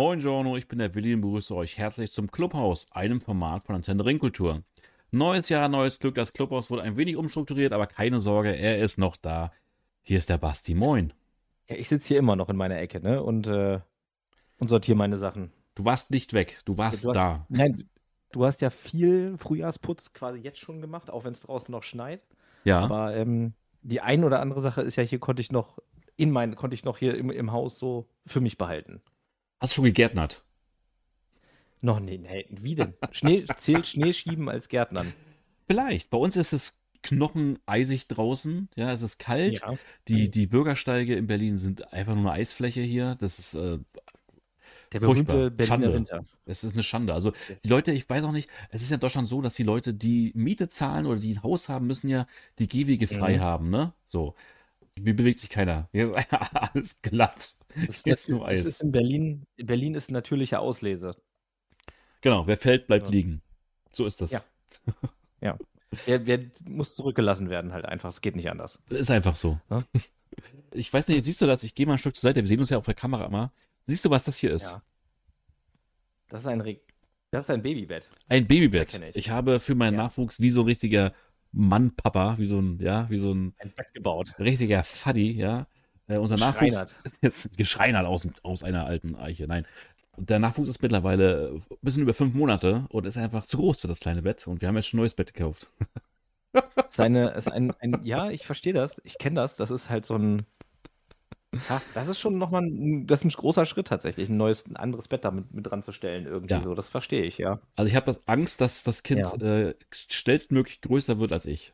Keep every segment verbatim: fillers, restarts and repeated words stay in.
Moin Giorno, ich bin der Willi und begrüße euch herzlich zum Clubhaus, einem Format von Antenne Ringkultur. Neues Jahr, neues Glück, das Clubhaus wurde ein wenig umstrukturiert, aber keine Sorge, er ist noch da. Hier ist der Basti, moin. Ja, ich sitze hier immer noch in meiner Ecke, ne? Und, äh, und sortiere meine Sachen. Du warst nicht weg, du warst Du hast, da. nein, du hast ja viel Frühjahrsputz quasi jetzt schon gemacht, auch wenn es draußen noch schneit. Ja, Aber ähm, die ein oder andere Sache ist ja hier, konnte ich noch in mein, konnte ich noch hier im, im Haus so für mich behalten. hast du schon gegärtnert? Noch nee, nee, wie denn? Schnee, zählt Schneeschieben als Gärtnern? Vielleicht. Bei uns ist es knocheneisig draußen, ja, es ist kalt. Ja. Die, die Bürgersteige in Berlin sind einfach nur eine Eisfläche hier. Das ist äh, Der furchtbar. berühmte Berliner Schande. Winter. Es ist eine Schande. Also die Leute, ich weiß auch nicht, es ist ja in Deutschland so, dass die Leute, die Miete zahlen oder die ein Haus haben, müssen ja die Gehwege frei Mhm. haben, ne? So. Hier bewegt sich keiner. Hier ist alles glatt. Das ist, Hier ist natür- nur das ist Eis. in Berlin, in Berlin ist natürliche Auslese. Genau, wer fällt, bleibt Ja. liegen. So ist Ja. das. Ja. Wer, wer muss zurückgelassen werden halt einfach. Es geht nicht anders. Ist einfach so. Ne? Ich weiß nicht, siehst du das? Ich gehe mal ein Stück zur Seite. Wir sehen uns ja auf der Kamera immer. Siehst du, was das hier ist? Ja. Das ist ein, Re das ist ein Babybett. Ein Babybett. Erkenne ich. Ich habe für meinen Ja. Nachwuchs wie so ein richtiger Mann-Papa, wie so ein, ja, wie so ein Ein Bett gebaut. richtiger Faddy, ja. Äh, unser Nachwuchs Geschreinert. ist geschreinert aus, aus einer alten Eiche. Nein. Und der Nachwuchs ist mittlerweile ein bisschen über fünf Monate und ist einfach zu groß für das kleine Bett. Und wir haben jetzt schon ein neues Bett gekauft. Seine, ist ein, ein, ja, ich verstehe das. Ich kenne das. Das ist halt so ein. Ha, das ist schon nochmal ein, das ist ein großer Schritt tatsächlich, ein neues, ein anderes Bett da mit, mit dran zu stellen irgendwie Ja. so. Das verstehe ich, ja. Also ich habe das Angst, dass das Kind Ja. äh, schnellstmöglich größer wird als ich.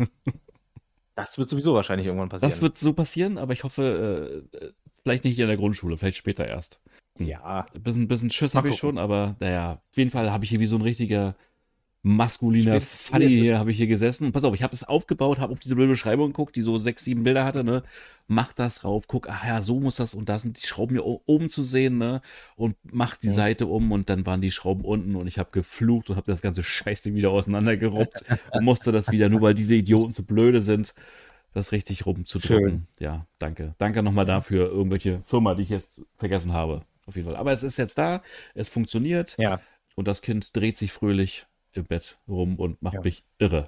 Das wird sowieso wahrscheinlich irgendwann passieren. Das wird so passieren, aber ich hoffe, äh, äh, vielleicht nicht in der Grundschule, vielleicht später erst. Hm. Ja. Ein bisschen, bisschen Schiss Mal habe ich gucken. schon, aber naja, auf jeden Fall habe ich hier wie so ein richtiger maskuliner Spätestens Faddy hier- hier, habe ich hier gesessen. Und pass auf, ich habe es aufgebaut, habe auf diese blöde Beschreibung geguckt, die so sechs, sieben Bilder hatte, ne? Mach das rauf, guck, ach ja, so muss das und da sind die Schrauben hier o- oben zu sehen, ne? Und mach die Mhm. Seite um und dann waren die Schrauben unten und ich habe geflucht und habe das ganze Scheißding wieder auseinandergeruppt und musste das wieder, nur weil diese Idioten so blöde sind, das richtig rumzudrücken. Schön. Ja, danke. Danke nochmal dafür, irgendwelche Firma, die ich jetzt vergessen habe. Auf jeden Fall. Aber es ist jetzt da, es funktioniert Ja. und das Kind dreht sich fröhlich im Bett rum und macht Ja. mich irre.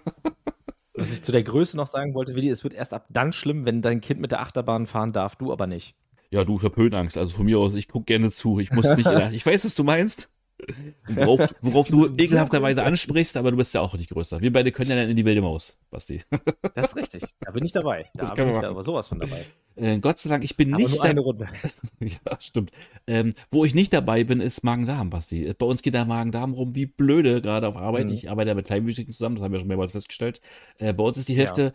Was ich zu der Größe noch sagen wollte, Willi, es wird erst ab dann schlimm, wenn dein Kind mit der Achterbahn fahren darf, du aber nicht. Ja, du, ich hab Höhenangst. Also von mir aus, ich guck gerne zu. Ich muss nicht, ich weiß, was du meinst. Und worauf, worauf Du du bist so ekelhafterweise größer. ansprichst, aber du bist ja auch nicht größer. Wir beide können ja dann in die wilde Maus, Basti. Das ist richtig. Da bin ich dabei. Da Das bin können wir ich da machen. aber sowas von dabei. Äh, Gott sei Dank, ich bin Aber nicht nur eine da- Runde. Ja, stimmt. Ähm, wo ich nicht dabei bin, ist Magen-Darm, Basti. Bei uns geht der Magen-Darm rum wie blöde, gerade auf Arbeit. Mhm. Ich arbeite ja mit Kleinwüchsigen zusammen, das haben wir schon mehrmals festgestellt. Äh, bei uns ist die Ja. Hälfte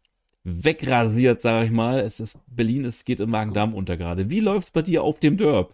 wegrasiert, sage ich mal. Es ist Berlin, es geht im Magen-Darm unter gerade. Wie läuft's bei dir auf dem Dörp?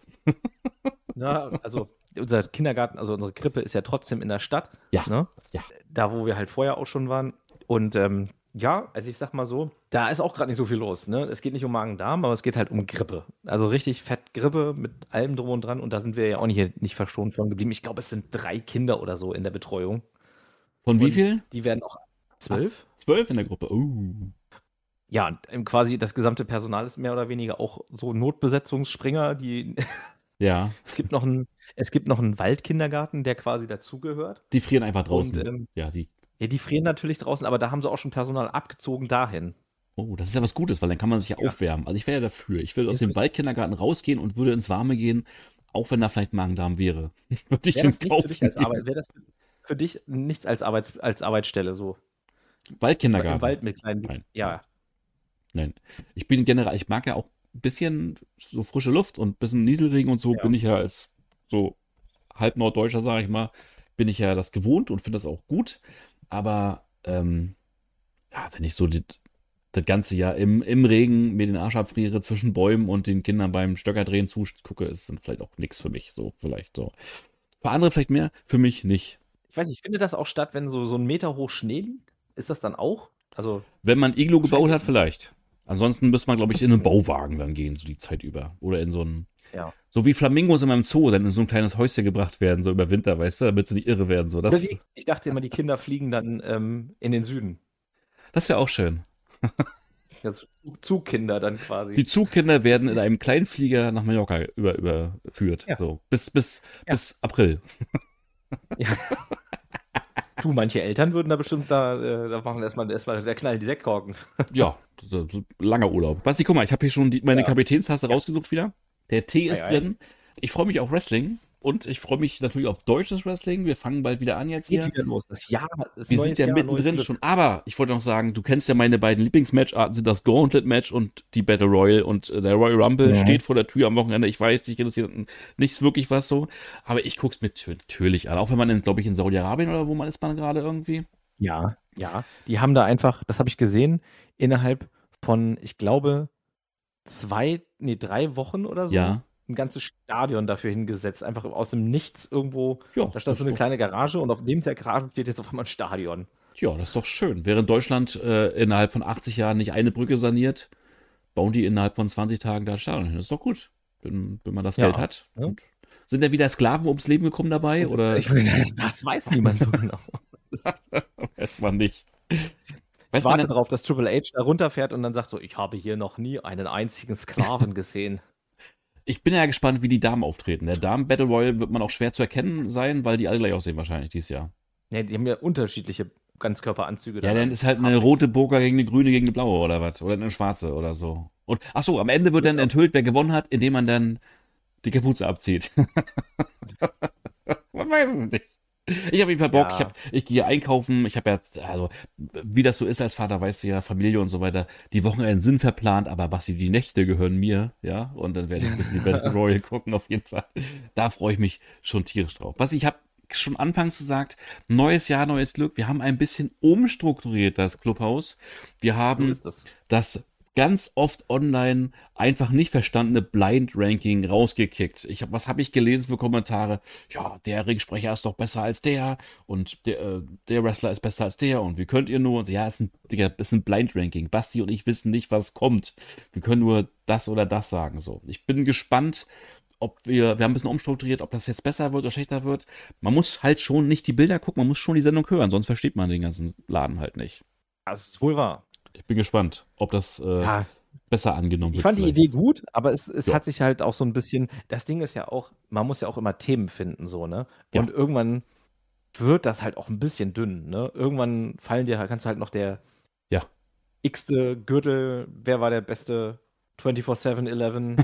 Na, also unser Kindergarten, also unsere Krippe ist ja trotzdem in der Stadt. Ja. Ne? Ja. Da, wo wir halt vorher auch schon waren. Und ähm, ja, also ich sag mal so, da ist auch gerade nicht so viel los. Ne? Es geht nicht um Magen-Darm, aber es geht halt um Grippe. Also richtig fett Grippe mit allem drum und dran. Und da sind wir ja auch nicht, nicht verschont von geblieben. Ich glaube, es sind drei Kinder oder so in der Betreuung. Von wie Und viel? Die werden auch zwölf. Zwölf in der Gruppe. Uh. Ja, und ähm, quasi das gesamte Personal ist mehr oder weniger auch so Notbesetzungsspringer, die Ja, es gibt noch einen, es gibt noch einen Waldkindergarten, der quasi dazugehört. die frieren einfach draußen. Und ähm, ja, die. ja, die frieren natürlich draußen, aber da haben sie auch schon Personal abgezogen dahin. Oh, das ist ja was Gutes, weil dann kann man sich ja, Ja. aufwärmen. Also ich wäre ja dafür. Ich will aus Ist dem richtig. Waldkindergarten rausgehen und würde ins Warme gehen, auch wenn da vielleicht Magen-Darm wäre. Würde ich Wäre das in nichts Kauf für dich als nehmen. Arbeit, wäre das für dich nichts als Arbeits, als Arbeitsstelle so? Waldkindergarten. Im Wald mit kleinen. Nein. Ja. Nein. Ich bin generell, ich mag ja auch ein bisschen so frische Luft und ein bisschen Nieselregen und so Ja. bin ich ja als so halb Norddeutscher, sage ich mal, bin ich ja das gewohnt und finde das auch gut. Aber ähm, ja, wenn ich so die, das ganze Jahr im, im Regen mir den Arsch abfriere zwischen Bäumen und den Kindern beim Stöckerdrehen zugucke, ist dann vielleicht auch nichts für mich. So, vielleicht so. Für andere vielleicht mehr, für mich nicht. Ich weiß nicht, findet das auch statt, wenn so, so ein Meter hoch Schnee liegt? Ist das dann auch? Also, Wenn man Iglo gebaut Wahrscheinlich hat, nicht. vielleicht. Ansonsten müsste man, glaube ich, in einen Bauwagen dann gehen, so die Zeit über. Oder in so einen, ja. so wie Flamingos in meinem Zoo, dann in so ein kleines Häuschen gebracht werden, so über Winter, weißt du, damit sie nicht irre werden. So. Oder Das, wie? Ich dachte immer, die Kinder fliegen dann ähm, in den Süden. das wäre auch schön. Das Zugkinder dann quasi. Die Zugkinder werden in einem kleinen Flieger nach Mallorca über, überführt. Ja. So, bis, bis, Ja. bis April. Ja. Du, manche Eltern würden da bestimmt da, äh, da machen erstmal, erstmal, der knallen die Sektkorken. Ja, so, so langer Urlaub. Basti, guck mal, ich habe hier schon die, meine Ja. Kapitänstasse rausgesucht wieder. Der Tee ist Ei, ei. drin. Ich freue mich auf Wrestling und ich freue mich natürlich auf deutsches Wrestling. Wir fangen bald wieder an jetzt Geht hier. wieder los. Das Jahr, das Wir neues sind ja Jahr, mittendrin neues schon. Glück. Aber ich wollte noch sagen, du kennst ja meine beiden Lieblingsmatcharten, sind das Gauntlet-Match und die Battle Royal. Und äh, der Royal Rumble Mhm. steht vor der Tür am Wochenende. Ich weiß, dich interessiert nichts wirklich was so. Aber ich guck's mir tö- natürlich an. Auch wenn man, in, glaube ich, in Saudi-Arabien oder wo man ist man gerade irgendwie. Ja, ja. Die haben da einfach, das habe ich gesehen, innerhalb von, ich glaube, zwei, nee, drei Wochen oder so, Ja. ein ganzes Stadion dafür hingesetzt. Einfach aus dem Nichts irgendwo. Ja, Da stand das so eine ist doch- kleine Garage und auf neben der Garage steht jetzt auf einmal ein Stadion. Ja, das ist doch schön. Während Deutschland äh, innerhalb von achtzig Jahren nicht eine Brücke saniert, bauen die innerhalb von zwanzig Tagen da ein Stadion hin. Das ist doch gut, wenn, wenn man das Ja, Geld hat. ne? Und sind da wieder Sklaven ums Leben gekommen dabei? Oder Ich meine, das weiß niemand so genau. weiß man nicht. Ich Weiß man warte denn, darauf, dass Triple H da runterfährt und dann sagt so, ich habe hier noch nie einen einzigen Sklaven gesehen. ich bin ja gespannt, wie die Damen auftreten. Der Damen-Battle Royal wird man auch schwer zu erkennen sein, weil die alle gleich aussehen wahrscheinlich dieses Jahr. Ja, die haben ja unterschiedliche Ganzkörperanzüge. Ja, da. dann ist halt eine rote Burka gegen eine grüne gegen eine blaue oder was. Oder eine schwarze oder so. Und ach so, am Ende wird dann enthüllt, wer gewonnen hat, indem man dann die Kapuze abzieht. Man weiß es nicht. Ich habe auf jeden Fall Bock, Ja. ich, hab, ich gehe einkaufen, ich habe ja, also, wie das so ist als Vater, weißt du ja, Familie und so weiter, die Wochenenden sind verplant, aber Basti, die Nächte gehören mir, ja, und dann werde ich ein bisschen die Battle Royal gucken, auf jeden Fall. Da freue ich mich schon tierisch drauf. Basti, ich habe schon anfangs gesagt, neues Jahr, neues Glück, wir haben ein bisschen umstrukturiert, das Clubhaus. Wir So haben ist das. das ganz oft online einfach nicht verstandene Blind-Ranking rausgekickt. Ich hab, was habe ich gelesen für Kommentare? Ja, der Ringsprecher ist doch besser als der und der, äh, der Wrestler ist besser als der und wie könnt ihr nur? Und so, ja, es ist ein, Digga, es ist ein Blind-Ranking. Basti und ich wissen nicht, was kommt. Wir können nur das oder das sagen. So, ich bin gespannt, ob wir, wir haben ein bisschen umstrukturiert, ob das jetzt besser wird oder schlechter wird. Man muss halt schon nicht die Bilder gucken, man muss schon die Sendung hören, sonst versteht man den ganzen Laden halt nicht. Das ist wohl wahr. Ich bin gespannt, ob das äh, Ja, besser angenommen ich wird. fand die vielleicht. Idee gut, aber es, es Ja. hat sich halt auch so ein bisschen, das Ding ist ja auch, man muss ja auch immer Themen finden, so, ne? Ja. Und irgendwann wird das halt auch ein bisschen dünn, ne? Irgendwann fallen dir, kannst du halt noch der Ja. x-te Gürtel, wer war der beste vierundzwanzig sieben elf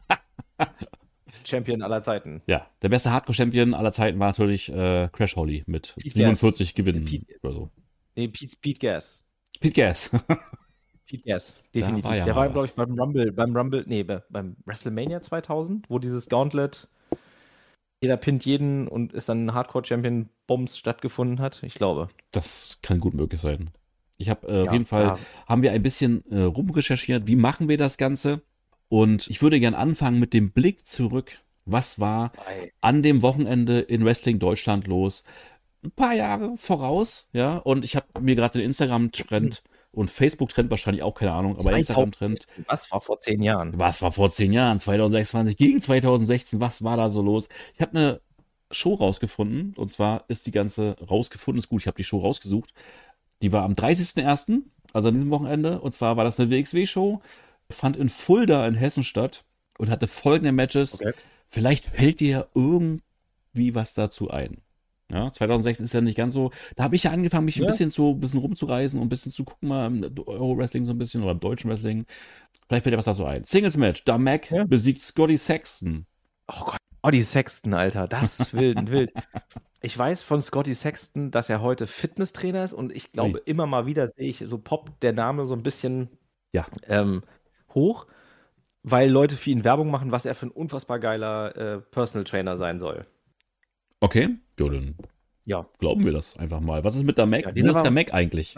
Champion aller Zeiten? Ja, der beste Hardcore-Champion aller Zeiten war natürlich äh, Crash Holly mit Pete siebenundvierzig Gewinnen Pete- oder so. Nee, Pete, Pete Gas. Pete Gas. Pete Gas, Da definitiv. war ja der mal war, was. glaube ich, beim Rumble, beim Rumble, nee, bei- beim WrestleMania zweitausend, wo dieses Gauntlet, jeder pinnt jeden und ist dann ein Hardcore-Champion-Bums stattgefunden hat. Ich glaube. Das kann gut möglich sein. Ich habe äh, auf Ja, jeden Fall, ja. haben wir ein bisschen äh, rumrecherchiert, wie machen wir das Ganze? Und ich würde gern anfangen mit dem Blick zurück. Was war an dem Wochenende in Wrestling Deutschland los? Ein paar Jahre voraus, ja. Und ich habe mir gerade den Instagram-Trend und Facebook-Trend wahrscheinlich auch, keine Ahnung, aber Instagram-Trend. Was war vor zehn Jahren? Was war vor zehn Jahren, zwanzig sechsundzwanzig gegen zwanzig sechzehn, was war da so los? Ich habe eine Show rausgefunden, und zwar ist die ganze rausgefunden, ist gut, ich habe die Show rausgesucht. Die war am dreißigsten ersten, also an diesem Wochenende, und zwar war das eine W X W-Show, fand in Fulda in Hessen statt und hatte folgende Matches. Okay. Vielleicht fällt dir ja irgendwie was dazu ein. Ja, zwanzig sechzehn ist ja nicht ganz so. Da habe ich ja angefangen, mich ein Ja. bisschen so ein bisschen rumzureisen und ein bisschen zu gucken, mal im Euro-Wrestling so ein bisschen oder im deutschen Wrestling. Vielleicht fällt dir was dazu ein. Singles-Match. Da Mac Ja. besiegt Scotty Sexton. Oh Gott. Scotty Sexton, Alter. Das ist wild, wild. Ich weiß von Scotty Sexton, dass er heute Fitnesstrainer ist und ich glaube, Ui. immer mal wieder sehe ich, so poppt der Name so ein bisschen Ja. ähm, hoch, weil Leute für ihn Werbung machen, was er für ein unfassbar geiler äh, Personal Trainer sein soll. Okay, ja, dann Ja. glauben wir das einfach mal. Was ist mit der Mac? Ja, Wo dieser ist war- der Mac eigentlich?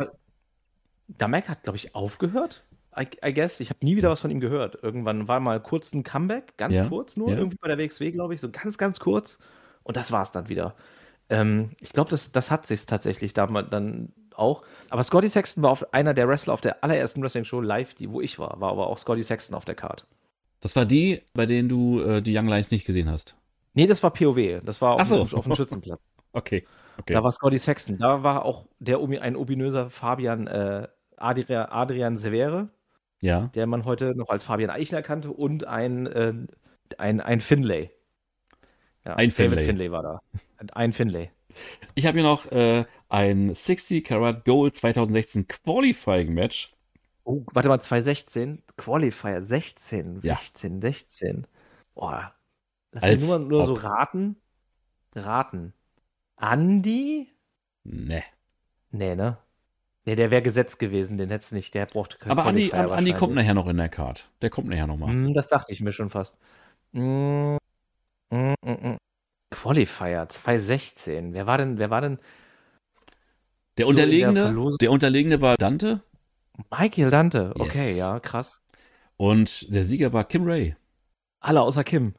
Der Mac hat, glaube ich, aufgehört. I, I guess. Ich habe nie wieder was von ihm gehört. Irgendwann war mal kurz ein Comeback, ganz Ja, kurz nur, ja. irgendwie bei der W X W, glaube ich, so ganz, ganz kurz. Und das war es dann wieder. Ähm, ich glaube, das, das hat sich tatsächlich damals dann auch. Aber Scotty Sexton war auf einer der Wrestler auf der allerersten Wrestling-Show live, die, wo ich war, war aber auch Scotty Sexton auf der Card. Das war die, bei denen du äh, die Young Lions nicht gesehen hast. Nee, das war P O W. Das war auf, Ach so. dem, auf dem Schützenplatz. Okay, okay. Da war Scotty Sexton. Da war auch der omi- ein ominöser Fabian äh, Adrian, Adrian Severe. Ja. der man heute noch als Fabian Eichler kannte, und ein, äh, ein, ein Finlay. Ja, Ein Finlay. David Finlay war da. Ein Finlay. Ich habe hier noch äh, ein sechzig Karat Gold zwanzig sechzehn Qualifying Match. Oh, warte mal, zwanzig sechzehn, Qualifier, sechzehn, Ja. sechzehn, sechzehn. Boah, lass Als mich nur, nur so ob. raten. Raten. Andi? Ne. Nee, ne? Nee, der wäre gesetzt gewesen, den hätt's nicht. Der braucht keinen Aber Andi, Qualifier Andi kommt wahrscheinlich. nachher noch in der Card. Der kommt nachher noch mal. Hm, das dachte ich mir schon fast. Mm, mm, mm, mm. Qualifier, zwanzig sechzehn. Wer war denn, wer war denn Der so in der Unterlegene, Verlosung? der Unterlegene war Dante Michael Dante. Okay, Yes. ja, krass. und der Sieger war Kim Ray. Alle außer Kim.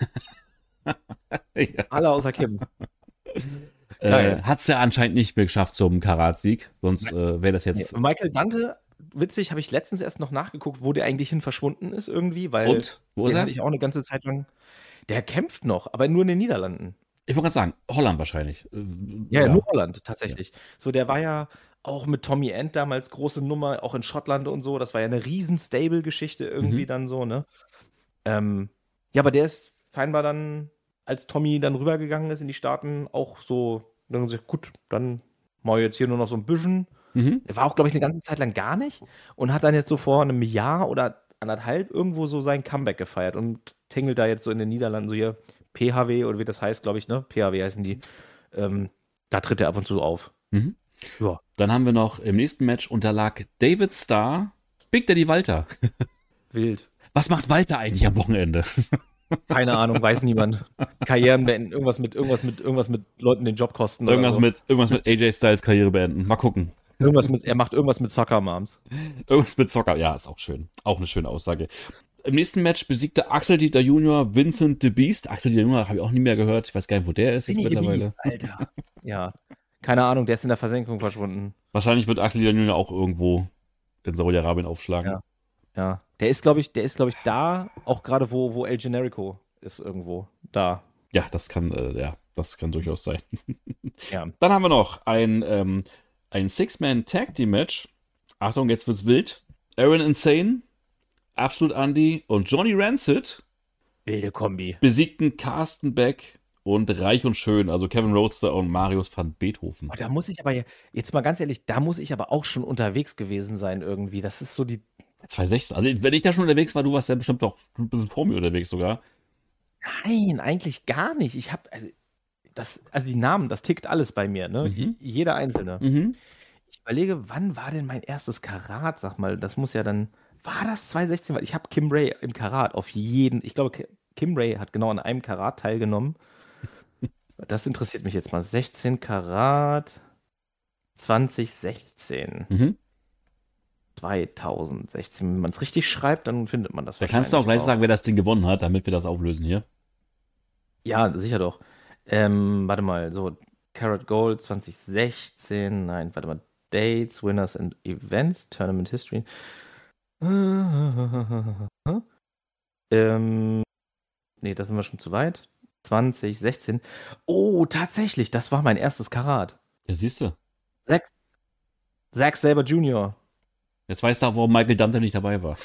Ja. Alle außer Kim. Äh, Geil. Hat es ja anscheinend nicht mehr geschafft zum Karat-Sieg. Sonst äh, wäre das Nee, jetzt. Michael Dante, witzig, habe ich letztens erst noch nachgeguckt, wo der eigentlich hin verschwunden ist irgendwie, weil Und? Wo ist den er? hatte ich auch eine ganze Zeit lang. Der kämpft noch, aber nur in den Niederlanden. Ich wollte gerade sagen, Holland wahrscheinlich. Äh, Ja, ja, nur Holland, tatsächlich. So, der war ja auch mit Tommy End damals große Nummer, auch in Schottland und so. Das war ja eine riesen Stable-Geschichte irgendwie Mhm. dann so, ne? Ähm, ja, aber der ist scheinbar dann, als Tommy dann rübergegangen ist in die Staaten, auch so, dann gesagt, gut, dann mal jetzt hier nur noch so ein bisschen. Mhm. Er war auch, glaube ich, eine ganze Zeit lang gar nicht und hat dann jetzt so vor einem Jahr oder anderthalb irgendwo so sein Comeback gefeiert und tingelt da jetzt so in den Niederlanden, so hier P H W oder wie das heißt, glaube ich, ne? P H W heißen die. Ähm, da tritt er ab und zu auf. Mhm. Ja. Dann haben wir noch im nächsten Match unterlag David Starr Big Daddy Walter. Wild. Was macht Walter eigentlich am Wochenende? Keine Ahnung, weiß niemand. Karrieren beenden, irgendwas mit, irgendwas mit, irgendwas mit Leuten den Job kosten. Irgendwas oder so. mit, irgendwas mit A J Styles Karriere beenden. Mal gucken. Irgendwas mit, er macht irgendwas mit Soccer Moms. Irgendwas mit Zocker. Ja, ist auch schön. Auch eine schöne Aussage. Im nächsten Match besiegte Axel Dieter Junior Vincent the Beast. Axel Dieter Junior habe ich auch nie mehr gehört. Ich weiß gar nicht, wo der ist jetzt Winnie mittlerweile. Beast, Alter. Ja. Keine Ahnung, der ist in der Versenkung verschwunden. Wahrscheinlich wird Axel Dieter Junior auch irgendwo in Saudi-Arabien aufschlagen. Ja. Ja. Der ist, glaube ich, der ist, glaube ich, da, auch gerade wo, wo El Generico ist irgendwo. Da. Ja, das kann, äh, ja, das kann durchaus sein. Ja. Dann haben wir noch ein, ähm, ein Six-Man-Tag-Team-Match. Achtung, jetzt wird's wild. Aaron Insane, Absolute Andy und Johnny Rancid Wilde Kombi. besiegten Carsten Beck und Reich und Schön, also Kevin Roadster und Marius van Beethoven. Oh, da muss ich aber, jetzt mal ganz ehrlich, da muss ich aber auch schon unterwegs gewesen sein irgendwie. Das ist so die. zwanzig sechzehn, also wenn ich da schon unterwegs war, du warst ja bestimmt auch ein bisschen vor mir unterwegs sogar. Nein, eigentlich gar nicht. Ich habe, also, das, also die Namen, das tickt alles bei mir, ne? Mhm. Jeder einzelne. Mhm. Ich überlege, wann war denn mein erstes Karat? Sag mal, das muss ja dann. War das zwanzig sechzehn? Weil ich habe Kim Ray im Karat auf jeden. Ich glaube, Ki- Kim Ray hat genau an einem Karat teilgenommen. Das interessiert mich jetzt mal. sechzehn Karat zwanzig sechzehn. Mhm. zwanzig sechzehn. Wenn man es richtig schreibt, dann findet man das. Da kannst du auch gleich wahrscheinlich sagen, wer das Ding gewonnen hat, damit wir das auflösen hier. Ja, sicher doch. Ähm, warte mal, so Carat Gold zwanzig sechzehn, nein, warte mal, Dates, Winners and Events, Tournament History. Ähm, nee, da sind wir schon zu weit. zwanzig sechzehn. Oh, tatsächlich, das war mein erstes Karat. Ja, siehst du. Zack, Zack Sabre Junior Jetzt weißt du auch, warum Michael Dante nicht dabei war.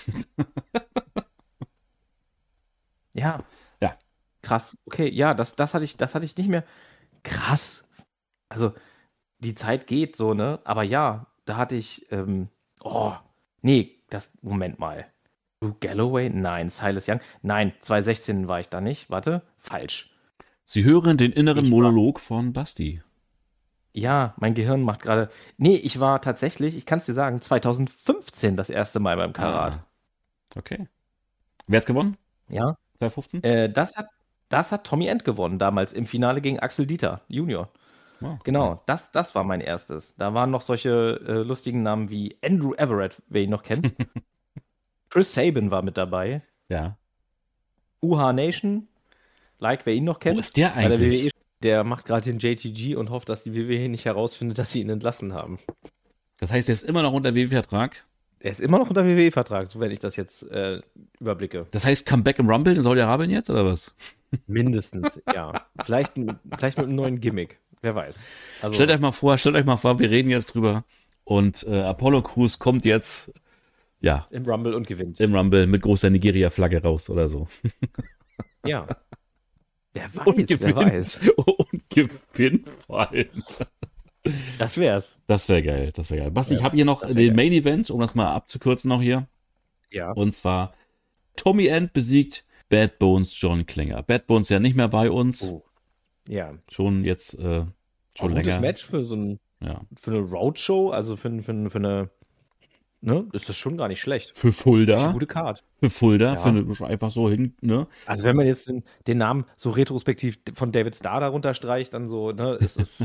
Ja. Ja. Krass. Okay, ja, das, das hatte ich, das hatte ich nicht mehr. Krass. Also, die Zeit geht so, ne? Aber ja, da hatte ich, ähm, oh, nee, das, Moment mal. Drew Galloway? Nein. Silas Young? Nein, zwanzig sechzehn war ich da nicht. Warte, falsch. Sie hören den inneren Ich war- Monolog von Basti. Ja, mein Gehirn macht gerade. Nee, ich war tatsächlich, ich kann es dir sagen, zwanzig fünfzehn das erste Mal beim Karat. Ah, okay. Wer hat's gewonnen? Ja. zwanzig fünfzehn? Äh, das hat, das hat Tommy End gewonnen, damals im Finale gegen Axel Dieter Junior. Wow. Genau, das, das war mein erstes. Da waren noch solche äh, lustigen Namen wie Andrew Everett, wer ihn noch kennt. Chris Sabin war mit dabei. Ja. U H Nation, like wer ihn noch Wo kennt. ist der Bei der W W eigentlich? E, der macht gerade den J T G und hofft, dass die W W E nicht herausfindet, dass sie ihn entlassen haben. Das heißt, er ist immer noch unter W W E-Vertrag. Er ist immer noch unter W W E-Vertrag, so wenn ich das jetzt äh, überblicke. Das heißt, Comeback im Rumble in Saudi-Arabien jetzt, oder was? Mindestens, ja. Vielleicht, vielleicht mit einem neuen Gimmick, wer weiß. Also, Stellt euch mal vor, stellt euch mal vor, wir reden jetzt drüber und äh, Apollo Crews kommt jetzt Ja, im Rumble und gewinnt. im Rumble mit großer Nigeria-Flagge raus oder so. Ja. Wer weiß, Und wer gewinnt. weiß. Und gewinnt vor allem. Das wär's. Das wäre geil, das wäre geil. Basti, Ja, ich habe hier noch das wär den geil. Main Event, um das mal abzukürzen noch hier. Ja. Und zwar Tommy End besiegt Bad Bones John Klinger. Bad Bones ja nicht mehr bei uns. Oh. Ja. Schon jetzt, äh, schon Auch länger. gutes Match für so ein, Ja. für eine Roadshow, also für, für, für eine, ne, ist das schon gar nicht schlecht. Für Fulda. Eine gute Card. Für Fulda, Ja. für eine, einfach so hin, ne? Also wenn man jetzt den, den Namen so retrospektiv von David Starr darunter streicht, dann so, ne, ist es.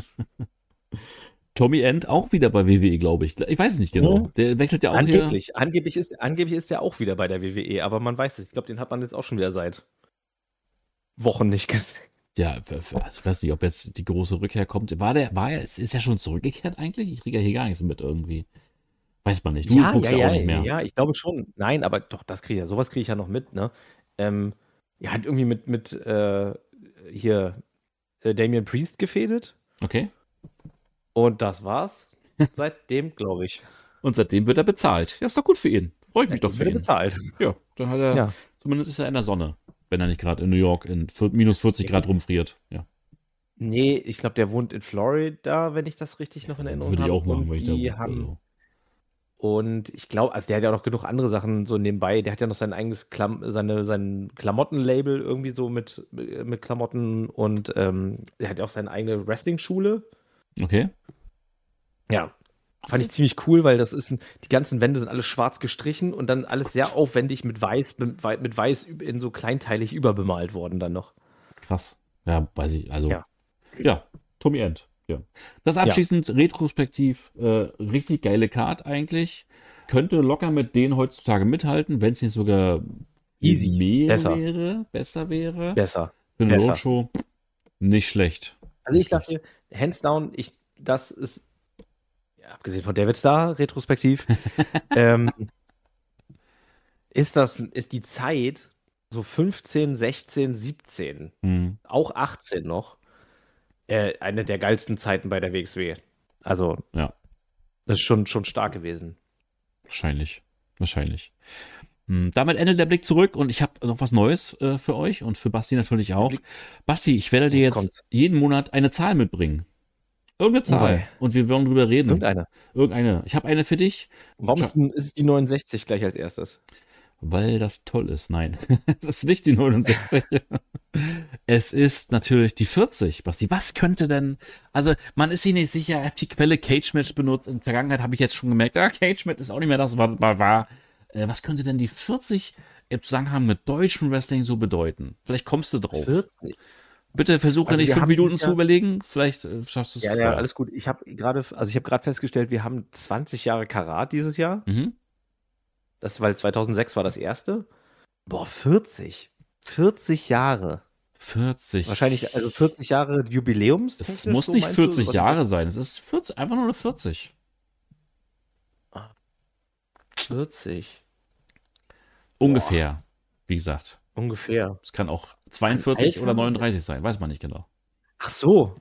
Tommy End auch wieder bei W W E, glaube ich. Ich weiß es nicht genau. Mhm. Der wechselt ja auch angeblich, hier. Angeblich ist, angeblich ist der auch wieder bei der W W E, aber man weiß es. Ich glaube, den hat man jetzt auch schon wieder seit Wochen nicht gesehen. Ja, also ich weiß nicht, ob jetzt die große Rückkehr kommt. War der, war er, ist er schon zurückgekehrt eigentlich? Ich kriege ja hier gar nichts mit irgendwie. Weiß man nicht. Du ja, guckst ja, ja, ja, auch nicht mehr. Ja, ich glaube schon. Nein, aber doch, das kriege ich ja, sowas kriege ich ja noch mit, ne? Ähm, ja, hat irgendwie mit, mit äh, hier äh, Damian Priest gefädelt. Okay. Und das war's. Seitdem, glaube ich. Und seitdem wird er bezahlt. Ja, ist doch gut für ihn. Freue ich mich Ja, doch für wird er ihn. bezahlt. Ja, dann hat er, Ja. zumindest ist er in der Sonne. Wenn er nicht gerade in New York in minus vierzig Grad rumfriert. Ja. Nee, ich glaube, der wohnt in Florida, wenn ich das richtig noch in Erinnerung Würde habe. ich auch machen, Und wenn ich da die wohne, haben, also. Und ich glaube, also der hat ja noch genug andere Sachen so nebenbei. Der hat ja noch sein eigenes Klam seine, sein Klamottenlabel irgendwie so mit, mit Klamotten und ähm, er hat ja auch seine eigene Wrestling-Schule. Okay. Ja. Fand ich ziemlich cool, weil das ist ein, die ganzen Wände sind alle schwarz gestrichen und dann alles sehr aufwendig mit weiß, mit, mit weiß in so kleinteilig überbemalt worden dann noch. Krass. Ja, weiß ich. Also, ja, Ja. Tommy End. Ja. Das abschließend retrospektiv, äh, richtig geile Card eigentlich. Könnte locker mit denen heutzutage mithalten, wenn es nicht sogar Easy. mehr Besser. wäre, besser wäre. Besser. Für eine Besser. Roadshow nicht schlecht. Also ich sag dir, hands down, ich, das ist, ja, abgesehen von David Starr, retrospektiv, ähm, ist das, ist die Zeit so fünfzehn, sechzehn, siebzehn, Hm. auch achtzehn noch, äh, eine der geilsten Zeiten bei der W X W. Also, Ja. das ist schon, schon stark gewesen. Wahrscheinlich. Wahrscheinlich. Hm, Damit endet der Blick zurück und ich habe noch was Neues äh, für euch und für Basti natürlich auch. Blick- Basti, ich werde dir Jetzt jetzt kommt's. jeden Monat eine Zahl mitbringen. Irgendeine Zahl. Okay. Und wir werden drüber reden. Irgendeine. Irgendeine. Ich habe eine für dich, Warum Tja. ist, denn- ist es die neunundsechzig gleich als erstes? weil das toll ist. Nein, es ist nicht die neunundsechzig. Es ist natürlich die vierzig. Basti, was könnte denn, also man ist sich nicht sicher, er hat die Quelle Cage Match benutzt. In der Vergangenheit habe ich jetzt schon gemerkt, ah, Cage Match ist auch nicht mehr das, was es mal war. Äh, was könnte denn die vierzig im Zusammenhang mit deutschem Wrestling so bedeuten? Vielleicht kommst du drauf. vierzig? Bitte versuche Also nicht wir fünf haben Minuten dieses zu Jahr- überlegen. Vielleicht äh, schaffst du es Ja, ja, vorher. alles gut. Ich habe gerade, also ich habe gerade festgestellt, wir haben zwanzig Jahre Karat dieses Jahr. Mhm. Das, weil zweitausendsechs war das erste. Boah, vierzig. vierzig Jahre. vierzig. Wahrscheinlich, also vierzig Jahre Jubiläums. Es muss nicht vierzig Jahre sein. Es ist vierzig, einfach nur eine vierzig. vierzig. Ungefähr. Wie gesagt. Ungefähr. Es kann auch zweiundvierzig Alter. oder neununddreißig sein. Weiß man nicht genau. Ach so.